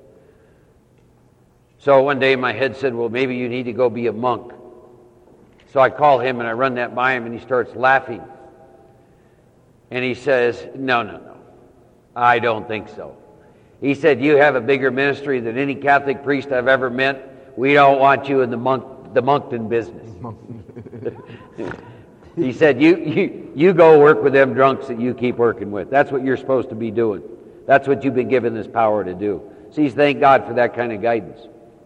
So one day my head said, well, maybe you need to go be a monk. So I call him and I run that by him, and he starts laughing. And he says, no, no, no, I don't think so. He said, you have a bigger ministry than any Catholic priest I've ever met. We don't want you in the monk, the Moncton business. He said, you, you, you go work with them drunks that you keep working with. That's what you're supposed to be doing. That's what you've been given this power to do. See, thank God for that kind of guidance.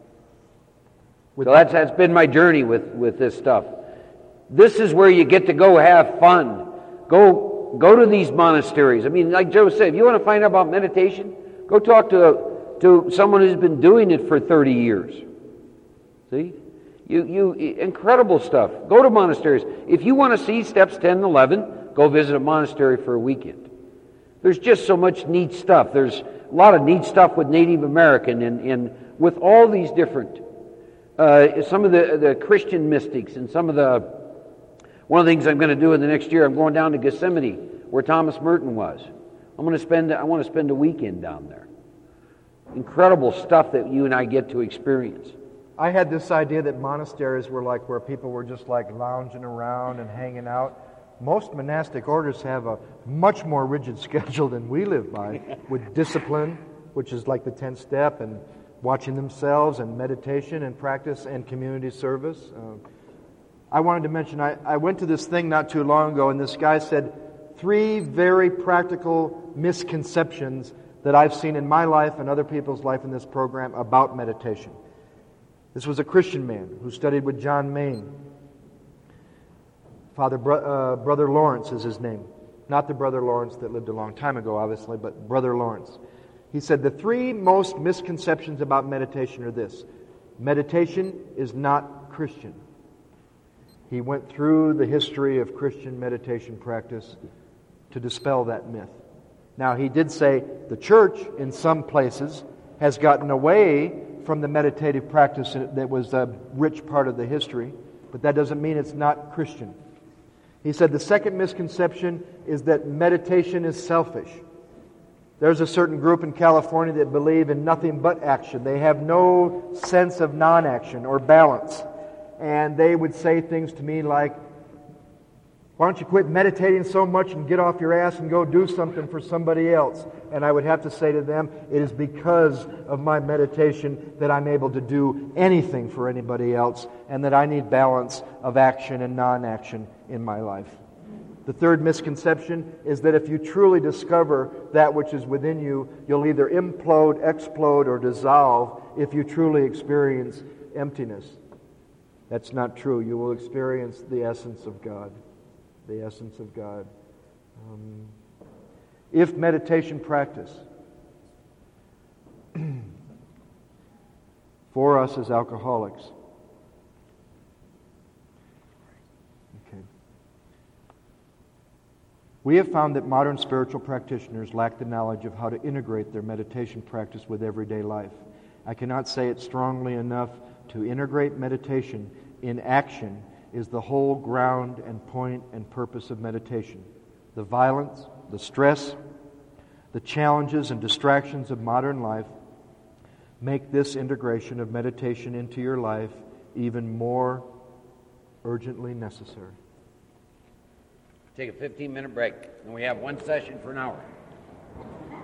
So that's, that's been my journey with, with this stuff. This is where you get to go have fun. Go go to these monasteries. I mean, like Joe said, if you want to find out about meditation, go talk to, to someone who's been doing it for thirty years. See? You, you, incredible stuff. Go to monasteries. If you want to see steps ten and eleven, go visit a monastery for a weekend. There's just so much neat stuff. There's a lot of neat stuff with Native American and, and with all these different, uh, some of the, the Christian mystics and some of the, one of the things I'm going to do in the next year, I'm going down to Gethsemane, where Thomas Merton was. I'm going to spend, I want to spend a weekend down there. Incredible stuff that you and I get to experience. I had this idea that monasteries were like where people were just like lounging around and hanging out. Most monastic orders have a much more rigid schedule than we live by, with discipline, which is like the tenth step, and watching themselves, and meditation and practice and community service. Uh, I wanted to mention, I, I went to this thing not too long ago, and this guy said three very practical misconceptions that I've seen in my life and other people's life in this program about meditation. This was a Christian man who studied with John Main. Father Bro- uh, Brother Lawrence is his name. Not the Brother Lawrence that lived a long time ago, obviously, but Brother Lawrence. He said the three most misconceptions about meditation are this. Meditation is not Christian. He went through the history of Christian meditation practice to dispel that myth. Now, he did say the church, in some places, has gotten away from the meditative practice that was a rich part of the history, but that doesn't mean it's not Christian. He said the second misconception is that meditation is selfish. There's a certain group in California that believe in nothing but action. They have no sense of non-action or balance. And they would say things to me like, why don't you quit meditating so much and get off your ass and go do something for somebody else? And I would have to say to them, it is because of my meditation that I'm able to do anything for anybody else, and that I need balance of action and non-action in my life. The third misconception is that if you truly discover that which is within you, you'll either implode, explode, or dissolve if you truly experience emptiness. That's not true. You will experience the essence of God. The essence of God. Um, if meditation practice for us as alcoholics, okay, we have found that modern spiritual practitioners lack the knowledge of how to integrate their meditation practice with everyday life. I cannot say it strongly enough. To integrate meditation in action is the whole ground and point and purpose of meditation. The violence, the stress, the challenges and distractions of modern life make this integration of meditation into your life even more urgently necessary. Take a fifteen minute break, and we have one session for an hour.